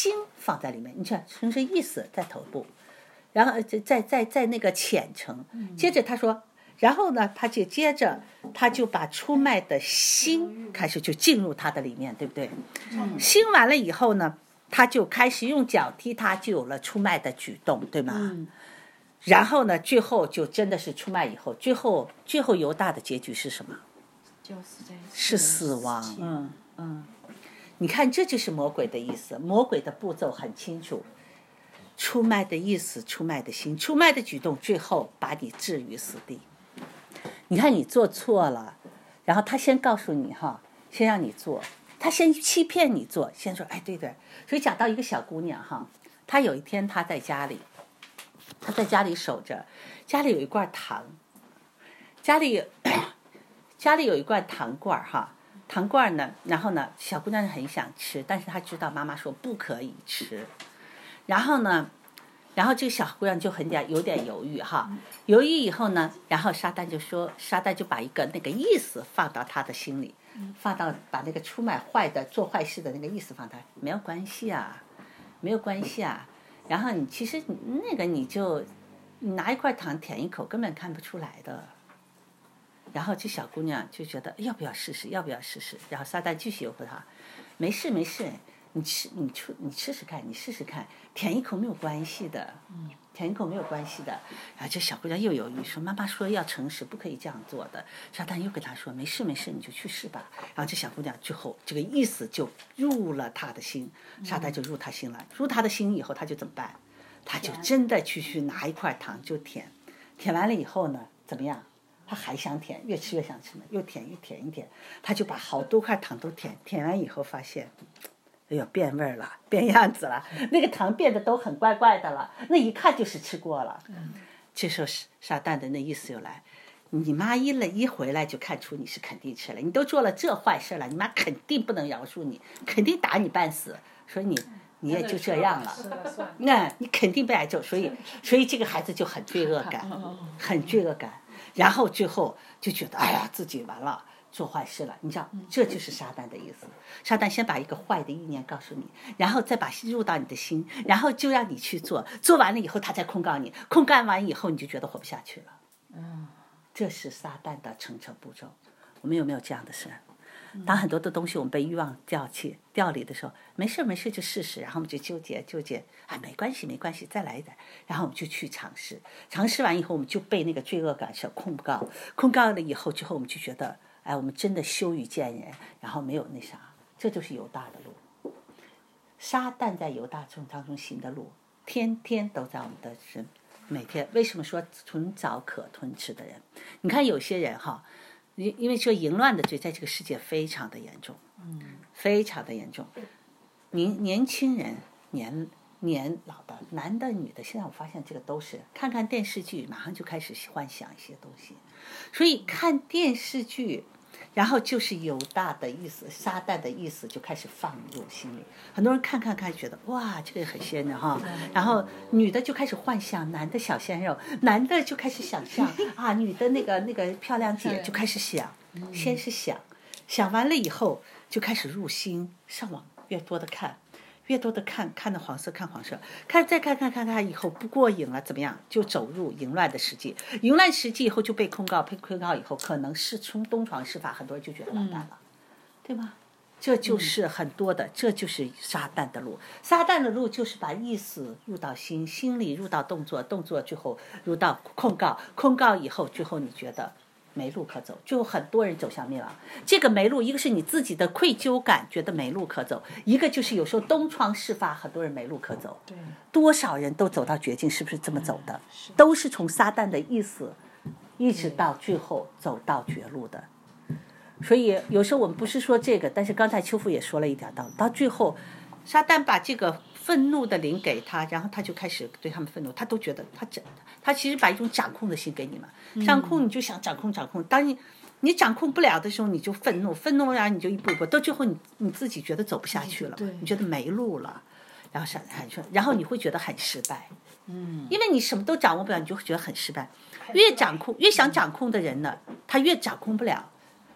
放在里面，你看城市意思在头部，然后在在在那个浅层，接着他说，然后呢，他就接着他就把出卖的心开始就进入他的里面，对不对？嗯、心完了以后呢，他就开始用脚踢他，就有了出卖的举动，对吗？嗯、然后呢，最后就真的是出卖以后，最后最后犹大的结局是什么？是死亡。嗯嗯，你看，这就是魔鬼的意思。魔鬼的步骤很清楚，出卖的意思，出卖的心，出卖的举动，最后把你置于死地。你看你做错了，然后他先告诉你哈，先让你做，他先欺骗你做，先说哎对对。所以讲到一个小姑娘哈，她有一天她在家里，她在家里守着，家里有一罐糖，家里有。家里有一罐糖罐哈，糖罐呢，然后呢，小姑娘很想吃，但是她知道妈妈说不可以吃，然后呢，然后这个小姑娘就很点有点犹豫哈，犹豫以后呢，然后撒旦就说，撒旦就把一个那个意思放到她的心里，放到把那个出卖坏的做坏事的那个意思放到，没有关系啊，没有关系啊，然后你其实那个你就你拿一块糖舔一口根本看不出来的。然后这小姑娘就觉得要不要试试，要不要试试？然后撒旦继续诱惑她，没事没事，你吃你出你试试看，你试试看，舔一口没有关系的，舔一口没有关系的。然后这小姑娘又犹豫说，妈妈说要诚实，不可以这样做的。撒旦又跟她说，没事没事，你就去试吧。然后这小姑娘最后这个意思就入了她的心，撒旦就入她心了，入她的心以后，她就怎么办？她就真的去去拿一块糖就舔，舔完了以后呢，怎么样？他还想舔，越吃越想吃呢，又舔越舔一舔，他就把好多块糖都舔，舔完以后发现，哎呦变味儿了，变样子了，那个糖变得都很怪怪的了，那一看就是吃过了。嗯、这时候撒旦的那意思又来，你妈一了一回来就看出你是肯定吃了，你都做了这坏事了，你妈肯定不能饶恕你，肯定打你半死，所以你。你也就这样了，那你肯定被挨揍，所以所以这个孩子就很罪恶感，很罪恶感，然后最后就觉得哎呀自己完了，做坏事了，你知道，这就是撒旦的意思。撒旦先把一个坏的意念告诉你，然后再把入到你的心，然后就让你去做，做完了以后他再控告你，控告完以后你就觉得活不下去了。嗯，这是撒旦的层层步骤。我们有没有这样的事？当很多的东西我们被欲望吊起吊里的时候，没事没事就试试，然后我们就纠结纠结，啊没关系没关系，再来一点，然后我们就去尝试，尝试完以后我们就被那个罪恶感所控告，控告了以后之后我们就觉得，哎，我们真的羞于见人，然后没有那啥，这就是犹大的路。撒旦在犹大中当中行的路，天天都在我们的人，每天为什么说从早可吞吃的人？你看有些人哈。因因为这个淫乱的罪在这个世界非常的严重，嗯，非常的严重。年年轻人、年年老的、男的、女的，现在我发现这个都是看看电视剧，马上就开始幻想一些东西。所以看电视剧，然后就是犹大的意思，撒旦的意思就开始放入心里。很多人看看看觉得哇，这个很鲜的哈，然后女的就开始幻想男的小鲜肉，男的就开始想象啊，女的那个那个漂亮姐就开始想，先是想，想完了以后就开始入心，上网越多的看。越多的看，看的黄色看黄色，看再看看看看以后不过瘾了，怎么样？就走入淫乱的世界，淫乱世界以后就被控告，被控告以后可能是从东床事发，很多人就觉得完蛋了，嗯、对吗？这就是很多的，嗯、这就是撒旦的路。撒旦的路就是把意思入到心，心里入到动作，动作最后入到控告，控告以后，最后你觉得。没路可走，就很多人走向灭亡。这个没路，一个是你自己的愧疚感，觉得没路可走；一个就是有时候东窗事发，很多人没路可走。对，多少人都走到绝境，是不是这么走的？嗯、是都是从撒旦的意思，一直到最后走到绝路的。所以有时候我们不是说这个，但是刚才秋富也说了一点道理，到最后，撒旦把这个愤怒的灵给他，然后他就开始对他们愤怒，他都觉得他真，他其实把一种掌控的心给你嘛，掌控你就想掌控掌控，当你你掌控不了的时候，你就愤怒，愤怒然后你就一步一步，到最后你你自己觉得走不下去了，你觉得没路了，然后想然后你会觉得很失败，嗯，因为你什么都掌握不了，你就会觉得很失败。越掌控越想掌控的人呢，他越掌控不了。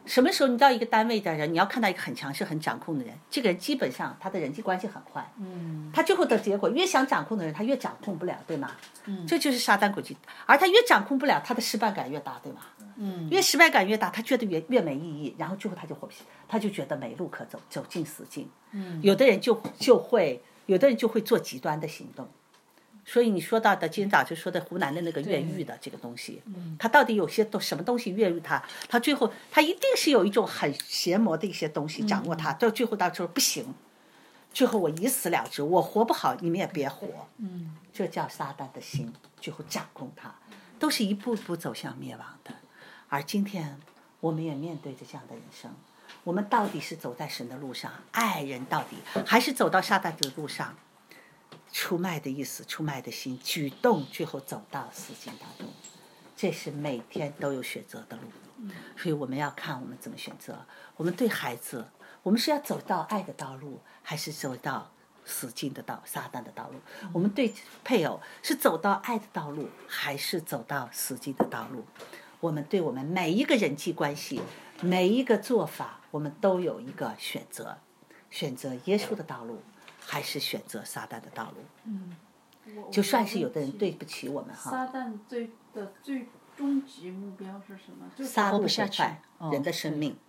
什么时候你到一个单位的人，你要看到一个很强势、很掌控的人，这个人基本上他的人际关系很坏。嗯，他最后的结果，越想掌控的人，他越掌控不了，对吗？嗯，这就是撒旦诡计，而他越掌控不了，他的失败感越大，对吗？嗯，越失败感越大，他觉得越越没意义，然后最后他就活不下，他就觉得没路可走，走进死境。嗯，有的人就就会，有的人就会做极端的行动。所以你说到的今天早就说的湖南的那个越狱的这个东西，他到底有些都什么东西越狱他？他最后他一定是有一种很邪魔的一些东西掌握他，到最后到最后不行，最后我以死了之，我活不好，你们也别活。嗯，这叫撒旦的心，最后掌控他，都是一步步走向灭亡的。而今天我们也面对着这样的人生，我们到底是走在神的路上，爱人到底，还是走到撒旦的路上？出卖的意思，出卖的心，举动最后走到死境当中，这是每天都有选择的路。所以我们要看我们怎么选择。我们对孩子，我们是要走到爱的道路，还是走到死境的道撒旦的道路？我们对配偶是走到爱的道路，还是走到死境的道路？我们对我们每一个人际关系，每一个做法，我们都有一个选择，选择耶稣的道路，还是选择撒旦的道路？嗯，就算是有的人对不起我们哈。 撒旦最的最终极目标是什么？就是杀戮毁坏人的生命。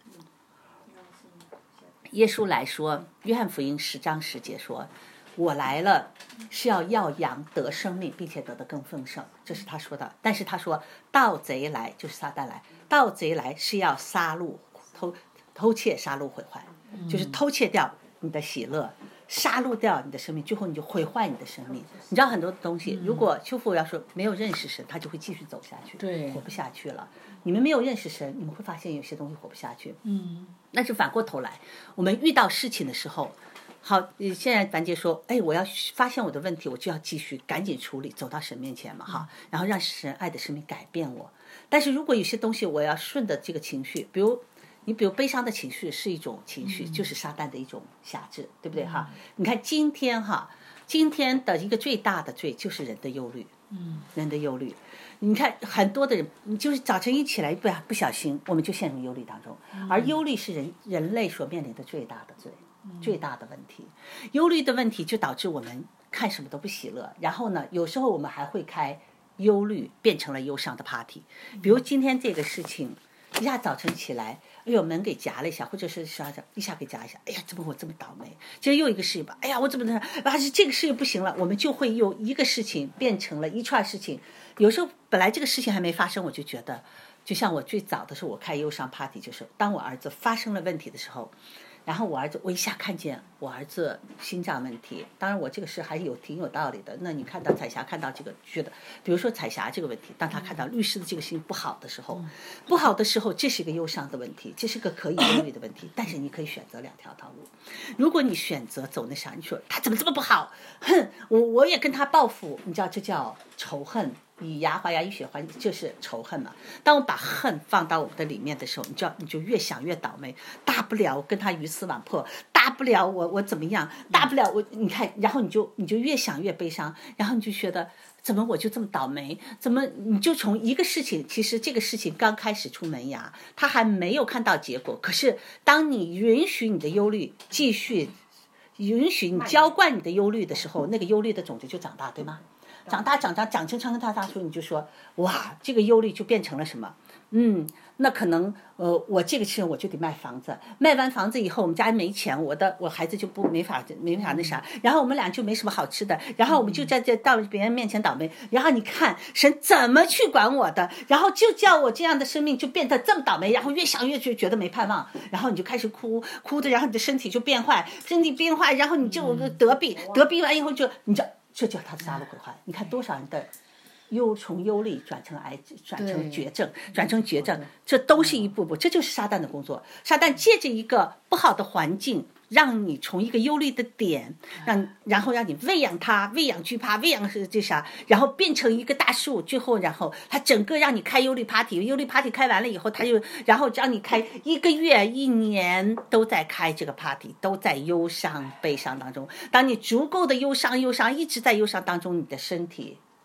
耶稣来说，约翰福音十章十节说：“我来了，是要要羊得生命，并且得的更丰盛。”这是他说的。但是他说，盗贼来就是撒旦来，盗贼来是要杀戮、偷偷窃、杀戮、毁坏，就是偷窃掉你的喜乐。杀戮掉你的生命，最后你就毁坏你的生命。你知道很多东西，如果邱福要说没有认识神，他就会继续走下去， 对， 活不下去了。你们没有认识神，你们会发现有些东西活不下去。嗯，但是反过头来，我们遇到事情的时候，好，现在樊姐说，哎，我要发现我的问题，我就要继续赶紧处理，走到神面前嘛，哈，然后让神爱的生命改变我。但是如果有些东西我要顺着这个情绪，比如。你比如悲伤的情绪是一种情绪，嗯、就是撒旦的一种辖制，对不对哈？嗯、你看今天哈，今天的一个最大的罪就是人的忧虑，嗯，人的忧虑。你看很多的人，你就是早晨一起来不不小心，我们就陷入忧虑当中，嗯、而忧虑是人人类所面临的最大的罪，嗯、最大的问题。忧虑的问题就导致我们看什么都不喜乐，然后呢，有时候我们还会开忧虑变成了忧伤的 party，比如今天这个事情。一下早晨起来，哎呦门给夹了一下，或者是啥的，一下给夹一下，哎呀，怎么我这么倒霉？接着又一个事情吧，哎呀，我怎么能？还是这个事情不行了，我们就会用一个事情变成了一串事情。有时候本来这个事情还没发生，我就觉得，就像我最早的时候，我开忧伤 party， 就是当我儿子发生了问题的时候。然后我儿子，我一下看见我儿子心脏问题，当然我这个是还有挺有道理的。那你看到彩霞看到这个，觉得，比如说彩霞这个问题，当他看到律师的这个事情不好的时候，不好的时候，这是一个忧伤的问题，这是个可以忧虑的问题。但是你可以选择两条道路。如果你选择走那啥，你说他怎么这么不好？哼，我我也跟他报复，你知道这叫仇恨。以牙还牙，以血还就是仇恨嘛。当我把恨放到我们的里面的时候，你就你就越想越倒霉。大不了我跟他鱼死网破，大不了我我怎么样，大不了我你看，然后你就你就越想越悲伤，然后你就觉得怎么我就这么倒霉？怎么你就从一个事情，其实这个事情刚开始出萌芽，他还没有看到结果。可是当你允许你的忧虑继续，允许你浇灌你的忧虑的时候，那个忧虑的种子就长大，对吗？长大长大长成长大大树，你就说哇，这个忧虑就变成了什么？嗯，那可能呃，我这个事我就得卖房子，卖完房子以后，我们家没钱，我的我孩子就不没法没法那啥，然后我们俩就没什么好吃的，然后我们就在这到别人面前倒霉，然后你看神怎么去管我的，然后就叫我这样的生命就变得这么倒霉，然后越想越觉得没盼望，然后你就开始哭哭的，然后你的身体就变坏，身体变坏，然后你就得病，得病完以后就你就。这叫他的杀戮毁坏。你看多少人的忧从忧虑转成癌，转成绝症，转成绝症，这都是一步步，这就是撒旦的工作。撒旦借着一个不好的环境，让你从一个忧虑的点，让然后让你喂养它，喂养惧怕，喂养是这啥，然后变成一个大树，最后然后他整个让你开忧虑 party， 忧虑 party 开完了以后，他就然后让你开一个月一年都在开这个 party， 都在忧伤悲伤当中。当你足够的忧伤忧伤一直在忧伤当中，你的身体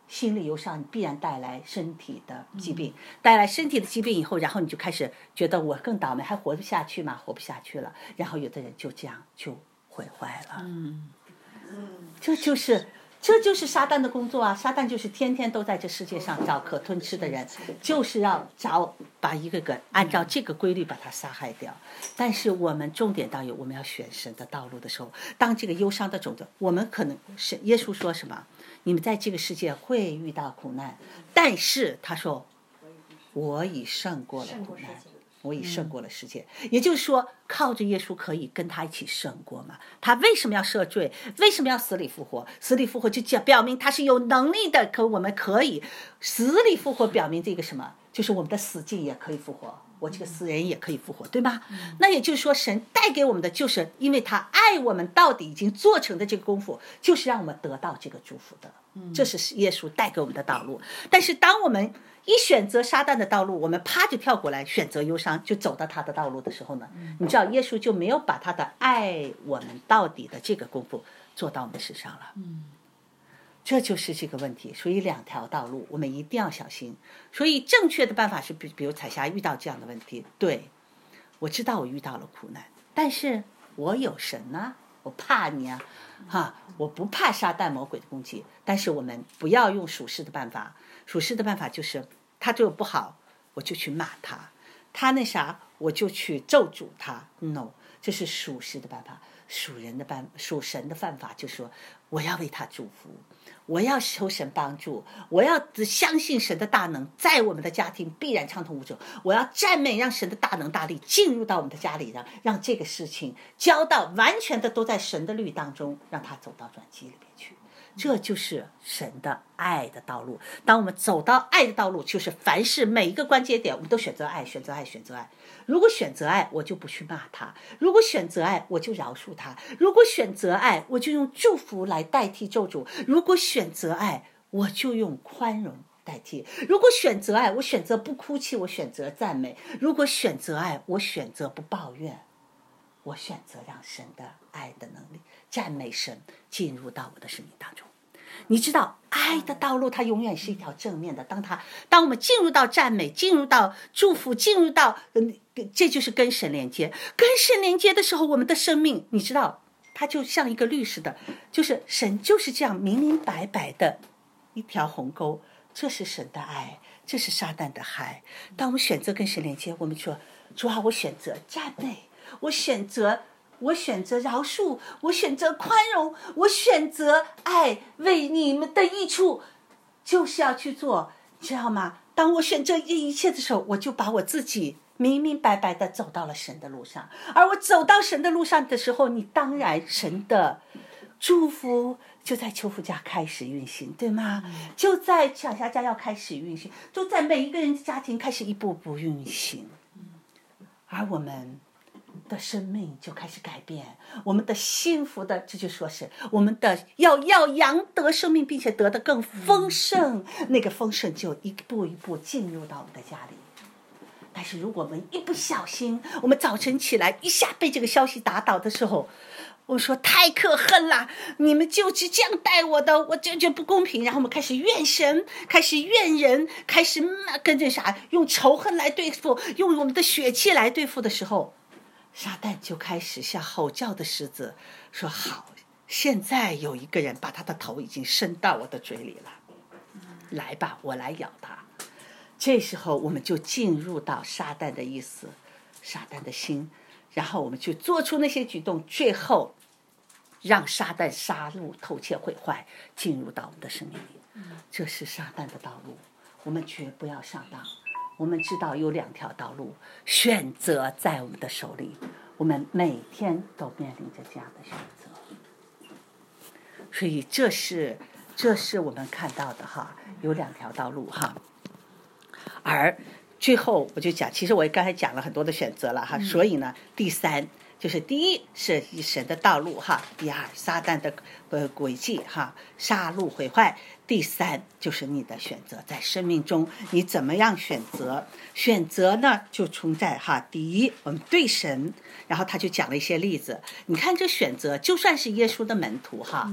心理忧伤，你必然带来身体的疾病，嗯、带来身体的疾病以后，然后你就开始觉得我更倒霉，还活不下去吗？活不下去了，然后有的人就这样就毁坏了。 嗯， 这就是这就是撒旦的工作啊！撒旦就是天天都在这世界上找可吞吃的人，就是要找把一个个按照这个规律把他杀害掉。但是我们重点到有我们要选神的道路的时候，当这个忧伤的种子，我们可能是耶稣说什么？你们在这个世界会遇到苦难，但是他说我已胜过了苦难，我已胜过了世界。嗯、也就是说靠着耶稣可以跟他一起胜过嘛。他为什么要赦罪？为什么要死里复活？死里复活就表明他是有能力的，可我们可以死里复活，表明这个什么？就是我们的死境也可以复活，我这个死人也可以复活，对吧？嗯、那也就是说神带给我们的就是因为他爱我们到底已经做成的这个功夫，就是让我们得到这个祝福的，这是耶稣带给我们的道路。但是当我们一选择撒旦的道路，我们啪就跳过来选择忧伤，就走到他的道路的时候呢，你知道耶稣就没有把他的爱我们到底的这个功夫做到我们身上了。嗯，这就是这个问题。所以两条道路我们一定要小心。所以正确的办法是比比如彩霞遇到这样的问题，对，我知道我遇到了苦难，但是我有神啊，我怕你啊哈，我不怕撒旦魔鬼的攻击，但是我们不要用属世的办法。属世的办法就是他对我不好我就去骂他，他那啥我就去咒诅他。 no， 这是属世的办法。属人的办属神的办法就是说我要为他祝福，我要求神帮助，我要相信神的大能在我们的家庭必然畅通无阻，我要赞美让神的大能大力进入到我们的家里，让让这个事情交到完全的都在神的律当中，让他走到转机里面去。这就是神的爱的道路。当我们走到爱的道路，就是凡事每一个关节点我们都选择爱，选择爱，选择爱。如果选择爱，我就不去骂他；如果选择爱，我就饶恕他；如果选择爱，我就用祝福来代替咒诅；如果选择爱，我就用宽容代替；如果选择爱，我选择不哭泣，我选择赞美；如果选择爱，我选择不抱怨，我选择让神的爱的能力赞美神进入到我的生命当中。你知道爱的道路它永远是一条正面的，当它当我们进入到赞美，进入到祝福，进入到、嗯、这就是跟神连接。跟神连接的时候，我们的生命你知道它就像一个律似的，就是神就是这样明明白白的一条鸿沟，这是神的爱，这是撒旦的害。当我们选择跟神连接，我们说主啊，我选择赞美，我选择我选择饶恕，我选择宽容，我选择爱，为你们的益处就是要去做，你知道吗？当我选择这一切的时候，我就把我自己明明白白的走到了神的路上。而我走到神的路上的时候，你当然神的祝福就在邱福家开始运行，对吗？就在小霞家要开始运行，就在每一个人的家庭开始一步步运行，而我们的生命就开始改变，我们的幸福的，这就说是我们的要要扬得生命，并且得得更丰盛，那个丰盛就一步一步进入到我们的家里。但是如果我们一不小心，我们早晨起来一下被这个消息打倒的时候，我说太可恨了，你们就是这样待我的，我这就不公平。然后我们开始怨神，开始怨人，开始跟着啥用仇恨来对付，用我们的血气来对付的时候，撒旦就开始像吼叫的狮子说，好，现在有一个人把他的头已经伸到我的嘴里了，来吧，我来咬他。这时候我们就进入到撒旦的意思，撒旦的心，然后我们去做出那些举动，最后让撒旦杀戮偷窃毁坏进入到我们的生命里。这是撒旦的道路，我们绝不要上当。我们知道有两条道路，选择在我们的手里，我们每天都面临着这样的选择。所以这是这是我们看到的哈，有两条道路哈。而最后我就讲，其实我刚才讲了很多的选择了哈，嗯、所以呢，第三就是第一是以神的道路哈，第二撒旦的呃诡计哈，杀戮毁坏，第三就是你的选择，在生命中你怎么样选择？选择呢就冲在哈，第一我们对神，然后他就讲了一些例子。你看这选择，就算是耶稣的门徒哈。嗯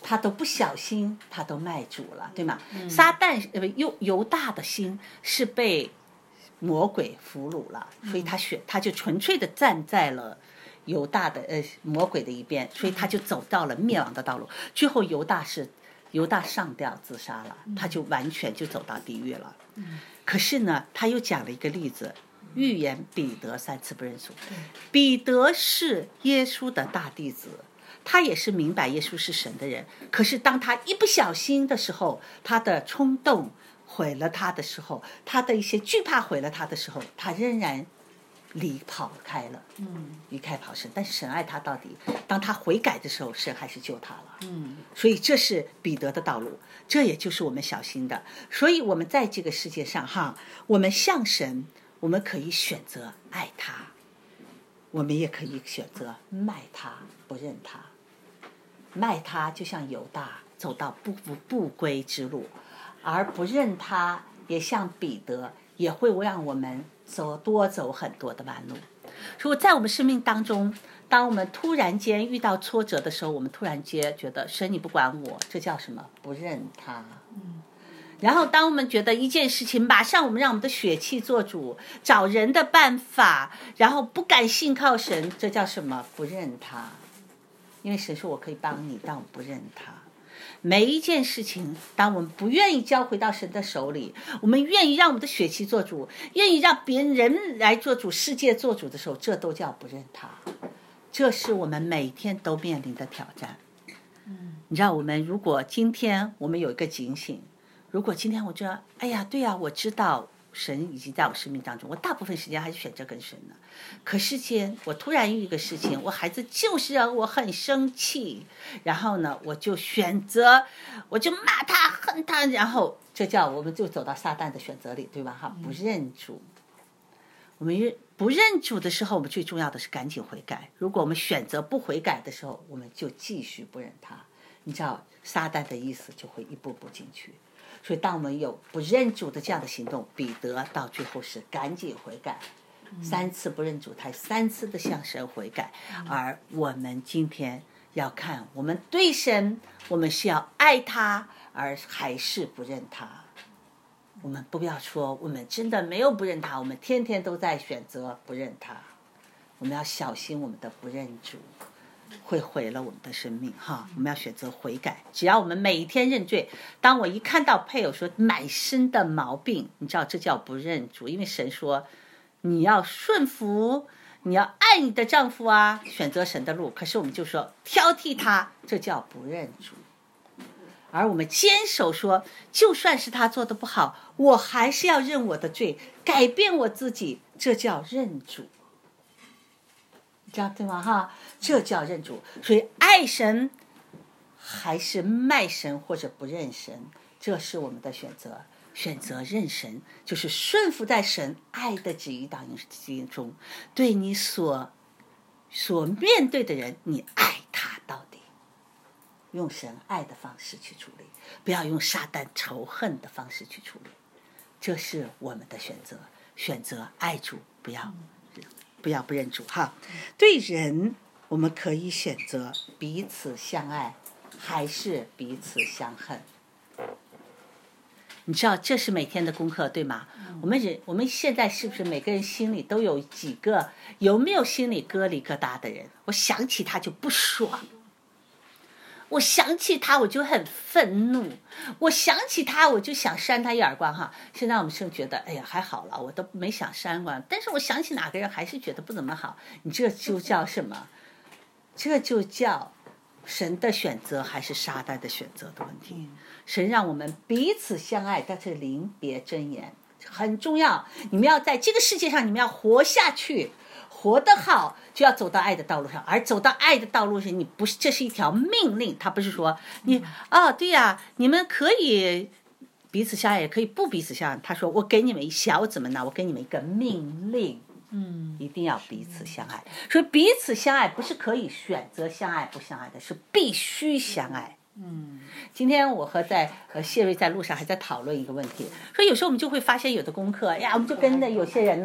他都不小心，他都卖主了，对吗？嗯、撒旦呃犹犹大的心是被魔鬼俘虏了，所以他选他就纯粹的站在了犹大的呃魔鬼的一边，所以他就走到了灭亡的道路。最后犹大是犹大上吊自杀了，他就完全就走到地狱了。嗯、可是呢，他又讲了一个例子，预言彼得三次不认主。彼得是耶稣的大弟子。他也是明白耶稣是神的人，可是当他一不小心的时候，他的冲动毁了他的时候，他的一些惧怕毁了他的时候，他仍然离跑开了，嗯，离开跑神。但是神爱他到底，当他悔改的时候，神还是救他了，嗯。所以这是彼得的道路，这也就是我们小心的。所以我们在这个世界上哈，我们向神，我们可以选择爱他，我们也可以选择卖他，不认他。卖他就像犹大走到不不不归之路，而不认他也像彼得，也会让我们走多走很多的弯路。所以在我们生命当中，当我们突然间遇到挫折的时候，我们突然间觉得神你不管我，这叫什么？不认他。嗯。然后当我们觉得一件事情马上我们让我们的血气做主，找人的办法，然后不敢信靠神，这叫什么？不认他。因为神说我可以帮你，但我不认他。每一件事情，当我们不愿意交回到神的手里，我们愿意让我们的血气做主，愿意让别人来做主，世界做主的时候，这都叫不认他。这是我们每天都面临的挑战。嗯，你知道，我们如果今天我们有一个警醒，如果今天我觉得，哎呀，对呀，我知道神已经在我生命当中，我大部分时间还是选择跟神的。可是间我突然遇一个事情，我孩子就是让我很生气，然后呢，我就选择，我就骂他、恨他，然后这叫我们就走到撒旦的选择里，对吧？哈，不认主。我们不认主的时候，我们最重要的是赶紧悔改。如果我们选择不悔改的时候，我们就继续不认他。你知道撒旦的意思就会一步步进去。所以当我们有不认主的这样的行动，彼得到最后是赶紧悔改，三次不认主，他三次的向神悔改。而我们今天要看，我们对神，我们是要爱他，而还是不认他。我们不要说我们真的没有不认他，我们天天都在选择不认他。我们要小心我们的不认主会毁了我们的生命哈！我们要选择悔改。只要我们每一天认罪，当我一看到配偶说满身的毛病，你知道这叫不认主，因为神说你要顺服，你要爱你的丈夫啊，选择神的路。可是我们就说挑剔他，这叫不认主。而我们坚守说，就算是他做的不好，我还是要认我的罪，改变我自己，这叫认主。这样对吗？哈，这叫认主。所以爱神还是卖神或者不认神，这是我们的选择。选择认神，就是顺服在神爱的旨意当中，对你所所面对的人，你爱他到底，用神爱的方式去处理，不要用撒旦仇恨的方式去处理。这是我们的选择，选择爱主，不要。不要不认主哈。对人，我们可以选择彼此相爱，还是彼此相恨。你知道这是每天的功课，对吗？嗯、我们人我们现在是不是每个人心里都有几个？有没有心里咯里咯哒的人？我想起他就不爽，我想起他我就很愤怒，我想起他我就想扇他一耳光哈。现在我们是觉得哎呀还好了，我都没想扇光，但是我想起哪个人还是觉得不怎么好。你这就叫什么？这就叫神的选择还是撒旦的选择的问题。神让我们彼此相爱，但是临别箴言很重要。你们要在这个世界上，你们要活下去，活得好，就要走到爱的道路上。而走到爱的道路上，你不是，这是一条命令，他不是说你哦，对呀，你们可以彼此相爱，也可以不彼此相爱。他说我给你们小子们呢，我给你们一个命令，嗯，一定要彼此相爱。所以彼此相爱不是可以选择相爱不相爱的，是必须相爱。嗯，今天我和在和谢瑞在路上还在讨论一个问题，说有时候我们就会发现有的功课呀，我们就跟着有些人呢，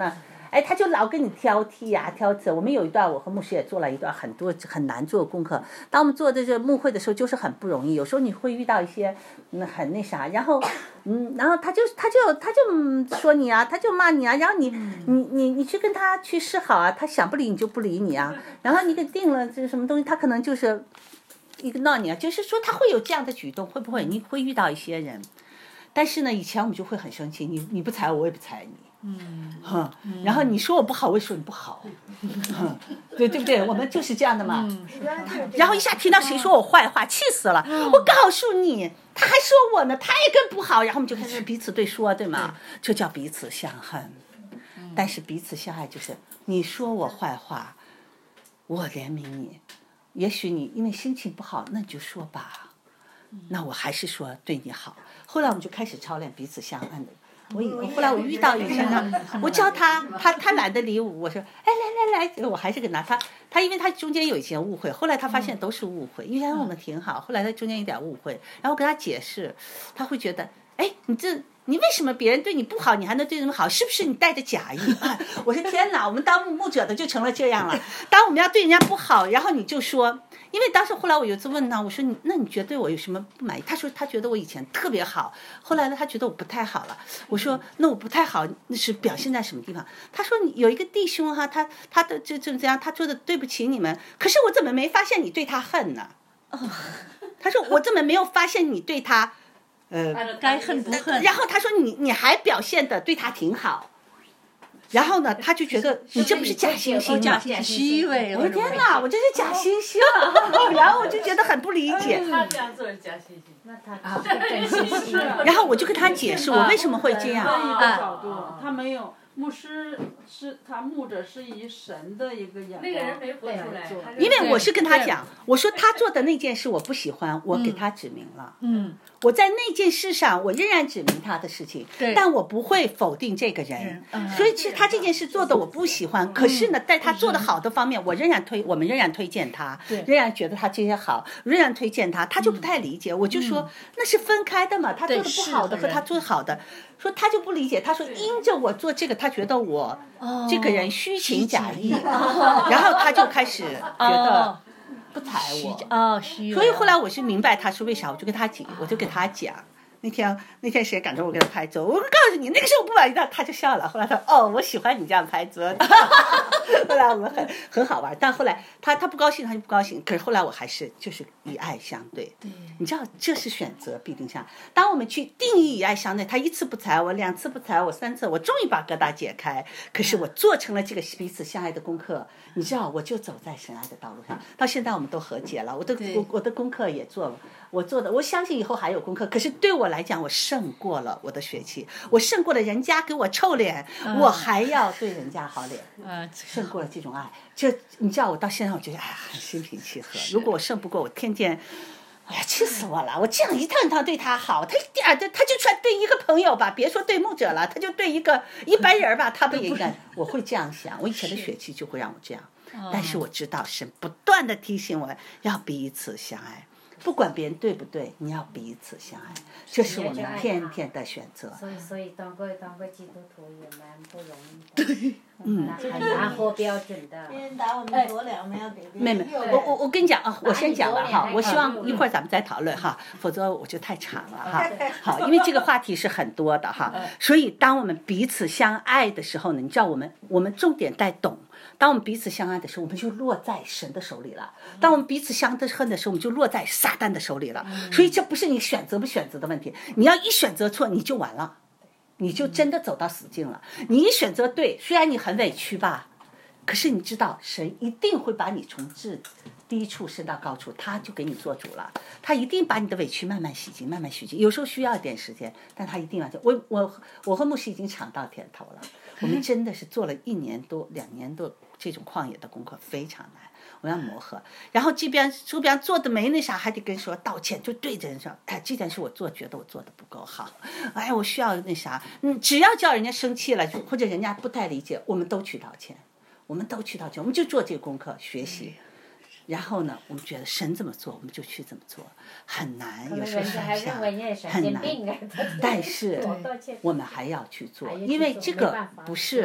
哎，他就老跟你挑剔呀、啊、挑刺。我们有一段，我和牧师也做了一段很多很难做的功课。当我们做这个牧会的时候，就是很不容易。有时候你会遇到一些嗯很那啥，然后嗯，然后他就他就他就说你啊，他就骂你啊，然后你、嗯、你你你去跟他去示好啊，他想不理你就不理你啊，然后你给定了这什么东西，他可能就是一个闹你啊，就是说他会有这样的举动，会不会？你会遇到一些人。但是呢，以前我们就会很生气，你你不踩我，我也不踩你，嗯，哼，然后你说我不好，我也说你不好，嗯，对对不对？我们就是这样的嘛。嗯、然后一下听到谁说我坏话，气死了。嗯、我告诉你，他还说我呢，他也更不好，然后我们就开始彼此对说，对吗？这叫彼此相恨。但是彼此相爱就是你说我坏话，我怜悯你，也许你因为心情不好，那你就说吧。那我还是说对你好。后来我们就开始操练彼此相爱的。我以后来我遇到以前呢，我教他，他他懒得理我，我说，哎来来来，我还是跟他，他他因为他中间有一些误会，后来他发现都是误会，原来我们挺好，后来他中间有点误会，然后跟他解释，他会觉得，哎，你这。你为什么别人对你不好，你还能对人好？是不是你带着假意？啊、我说天哪，我们当牧者的就成了这样了。当我们要对人家不好，然后你就说，因为当时后来我有一次问他，我说你那你觉得对我有什么不满意？他说他觉得我以前特别好，后来呢他觉得我不太好了。我说那我不太好，那是表现在什么地方？他说你有一个弟兄哈，他他的这这这样，他做的对不起你们，可是我怎么没发现你对他恨呢？他说我怎么没有发现你对他？呃， 该恨不恨。 然后他说你你还表现的对他挺好，然后呢，他就觉得你这不是假惺惺吗？ 假虚伪。 我的天哪，我这是假惺惺，然后我就觉得很不理解。 他这样做是假惺惺，那他啊真惺惺。 然后我就跟他解释我为什么会这样。 另一个角度，他没有。牧师是他牧者是以神的一个眼光， 那个人没活出来。 因为我是跟他讲，我说他做的那件事我不喜欢，我给他指明了。嗯，我在那件事上我仍然指明他的事情，但我不会否定这个人。所以其实他这件事做的我不喜欢，可是呢，在他做的好的方面，我仍然推，我们仍然推荐他，仍然觉得他这些好，仍然推荐他。他就不太理解，我就说那是分开的嘛，他做的不好的和他做的好的。说他就不理解，他说因着我做这个，他觉得我这个人虚情假意，然后他就开始觉得不睬我。 哦， 所以后来我是明白他是为啥，我就跟他讲，我就跟他讲。那天那天谁赶着我给他拍桌，我告诉你，那个时候不满意的，他就笑了。后来他哦，我喜欢你这样拍桌。后来我们很很好玩，但后来他他不高兴，他就不高兴。可是后来我还是就是以爱相对。对，你知道这是选择必定相。当我们去定义以爱相对，他一次不睬我，两次不睬我，三次，我终于把疙瘩解开。可是我做成了这个彼此相爱的功课，你知道，我就走在神爱的道路上。到现在我们都和解了，我的我我的功课也做了，我做的，我相信以后还有功课。可是对我来讲，我胜过了我的血气，我胜过了人家给我臭脸，嗯、我还要对人家好脸，嗯、胜过了这种爱。这你知道，我到现在我觉得哎呀，很心平气和。如果我胜不过，我天天，哎呀，气死我了！我这样一趟一趟对他好，他一点的，他就算对一个朋友吧，别说对牧者了，他就对一个一般人吧，他不也应该？我会这样想，我以前的血气就会让我这样。但是我知道神不断的提醒我要彼此相爱。不管别人对不对，你要彼此相爱，这是我们天天的选择。 所以，所以当个当个基督徒也蛮不容易的。对，嗯，很难获标准的。 别人打我们左脸，我们要给别人。 妹妹，我我我跟你讲啊，我先讲完哈，我希望一会儿咱们再讨论哈，否则我就太长了哈。好，因为这个话题是很多的哈，所以当我们彼此相爱的时候呢，你知道我们我们重点在懂。当我们彼此相爱的时候，我们就落在神的手里了；当我们彼此相恨的时候，我们就落在撒旦的手里了。所以这不是你选择不选择的问题，你要一选择错，你就完了，你就真的走到死境了。你一选择对，虽然你很委屈吧，可是你知道神一定会把你从至低处升到高处，他就给你做主了，他一定把你的委屈慢慢洗净，慢慢洗净。有时候需要一点时间，但他一定要我我我和牧师已经尝到甜头了。我们真的是做了一年多、两年多这种旷野的功课，非常难。我要磨合，然后这边这边做的没那啥，还得跟说道歉，就对着人说，哎，这件事我做，觉得我做的不够好，哎，我需要那啥，嗯，只要叫人家生气了，或者人家不太理解，我们都去道歉，我们都去道歉，我们就做这个功课学习。然后呢，我们觉得神怎么做，我们就去怎么做，很难，有时候很难，但是我们还要去做，因为这个不是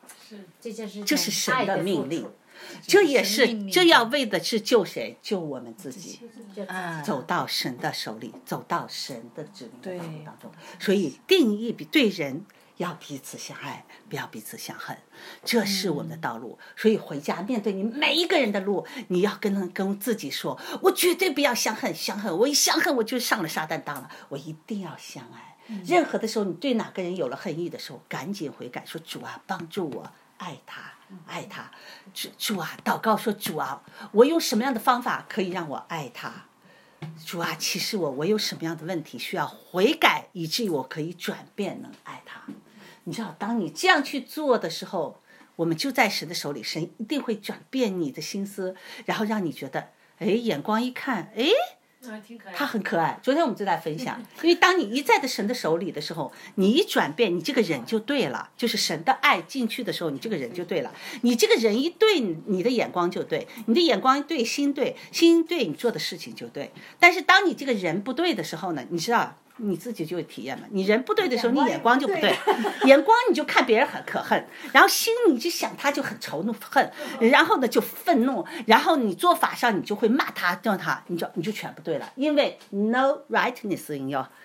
这就是这是神的的命令，这也是这要为的是救谁？救我们自己，走到神的手里，走到神的指令的道路当中。所以定义比对人要彼此相爱，不要彼此相恨，这是我们的道路。所以回家面对你每一个人的路，你要跟跟自己说，我绝对不要相恨，相恨我一相恨我就上了撒旦当了，我一定要相爱。任何的时候你对哪个人有了恨意的时候，赶紧悔改，说主啊，帮助我爱他爱他，主主啊，祷告说主啊，我用什么样的方法可以让我爱他？主啊，启示我我有什么样的问题需要悔改，以至于我可以转变能爱他。你知道当你这样去做的时候，我们就在神的手里，神一定会转变你的心思，然后让你觉得哎，眼光一看，哎他很可爱。昨天我们就在分享，因为当你一在的神的手里的时候，你一转变，你这个人就对了，就是神的爱进去的时候，你这个人就对了。你这个人一对，你的眼光就对，你的眼光一对，心对，心对，你做的事情就对。但是当你这个人不对的时候呢，你知道你自己就有体验嘛，你人不对的时候，你眼光就不对，眼光你就看别人很可恨，然后心你就想他就很仇怒恨，然后呢就愤怒，然后你做法上你就会骂他骂他，你就你就全不对了，因为 no rightness in your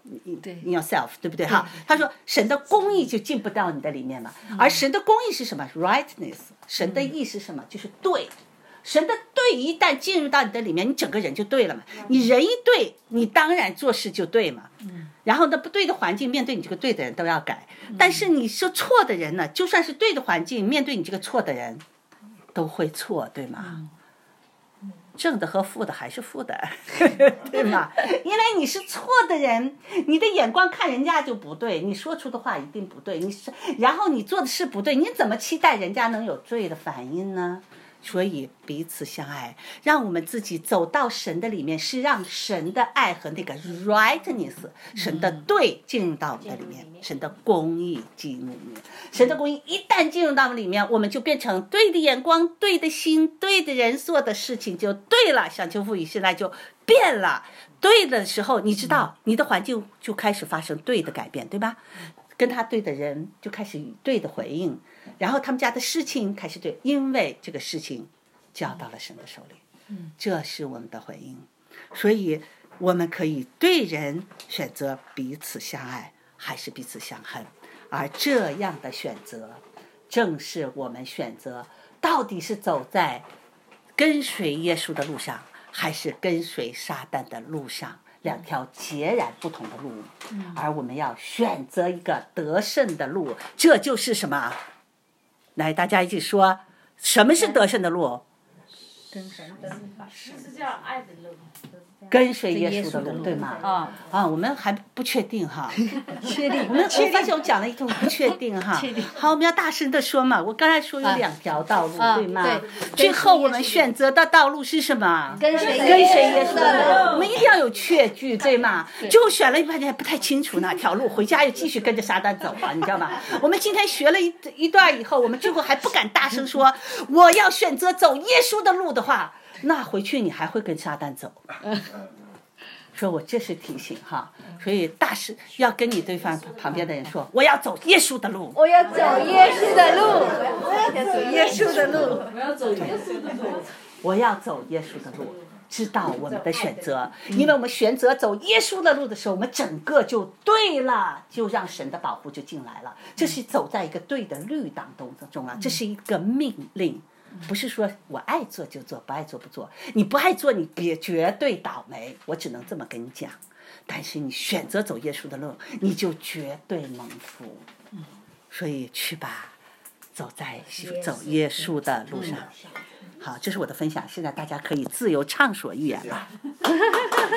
in yourself， 对不对哈？他说神的公义就进不到你的里面嘛，而神的公义是什么 ？rightness， 神的义是什么？就是对。神的对一旦进入到你的里面，你整个人就对了嘛。你人一对，你当然做事就对嘛。然后呢，不对的环境面对你这个对的人都要改。但是你说错的人呢，就算是对的环境面对你这个错的人，都会错，对吗？正的和负的还是负的，对吗？因为你是错的人，你的眼光看人家就不对，你说出的话一定不对，你是然后你做的事不对，你怎么期待人家能有对的反应呢？所以彼此相爱，让我们自己走到神的里面，是让神的爱和那个 rightness， 神的对进入到我们的里面，神的公义进入里面。神的公义一旦进入到里面，我们就变成对的眼光、对的心、对的人，做的事情就对了。像邱富宇现在就变了，对的时候，你知道你的环境就开始发生对的改变，对吧？跟他对的人就开始对的回应，然后他们家的事情开始对，因为这个事情交到了神的手里，这是我们的回应。所以我们可以对人选择彼此相爱，还是彼此相恨，而这样的选择正是我们选择到底是走在跟随耶稣的路上，还是跟随撒旦的路上，两条截然不同的路，而我们要选择一个得胜的路。这就是什么？来，大家一起说，什么是得胜的路？ 跟神的是叫爱的路， 跟随耶稣的路，对吗？啊啊，我们还不确定哈，确定。我们我发现我讲了一种不确定哈。好，我们要大声的说嘛。我刚才说有两条道路，对吗？最后我们选择的道路是什么？ 跟随跟随耶稣的路。我们一定要有确据，对吗？最后选了一半天还不太清楚哪条路，回家又继续跟着撒旦走了，你知道吗？我们今天学了一一段以后，我们最后还不敢大声说我要选择走耶稣的路的话，那回去你还会跟撒旦走。说我这是提醒哈，所以大声要跟你对方旁边的人说，我要走耶稣的路， 我要走耶稣的路， 我要走耶稣的路， 我要走耶稣的路， 我要走耶稣的路。知道我们的选择，因为我们选择走耶稣的路的时候，我们整个就对了，就让神的保护就进来了。这是走在一个对的律当中啊，这是一个命令。不是说我爱做就做，不爱做不做。你不爱做，你别绝对倒霉，我只能这么跟你讲。但是你选择走耶稣的路，你就绝对蒙福。所以去吧，走在走耶稣的路上。好，这是我的分享。现在大家可以自由畅所欲言了。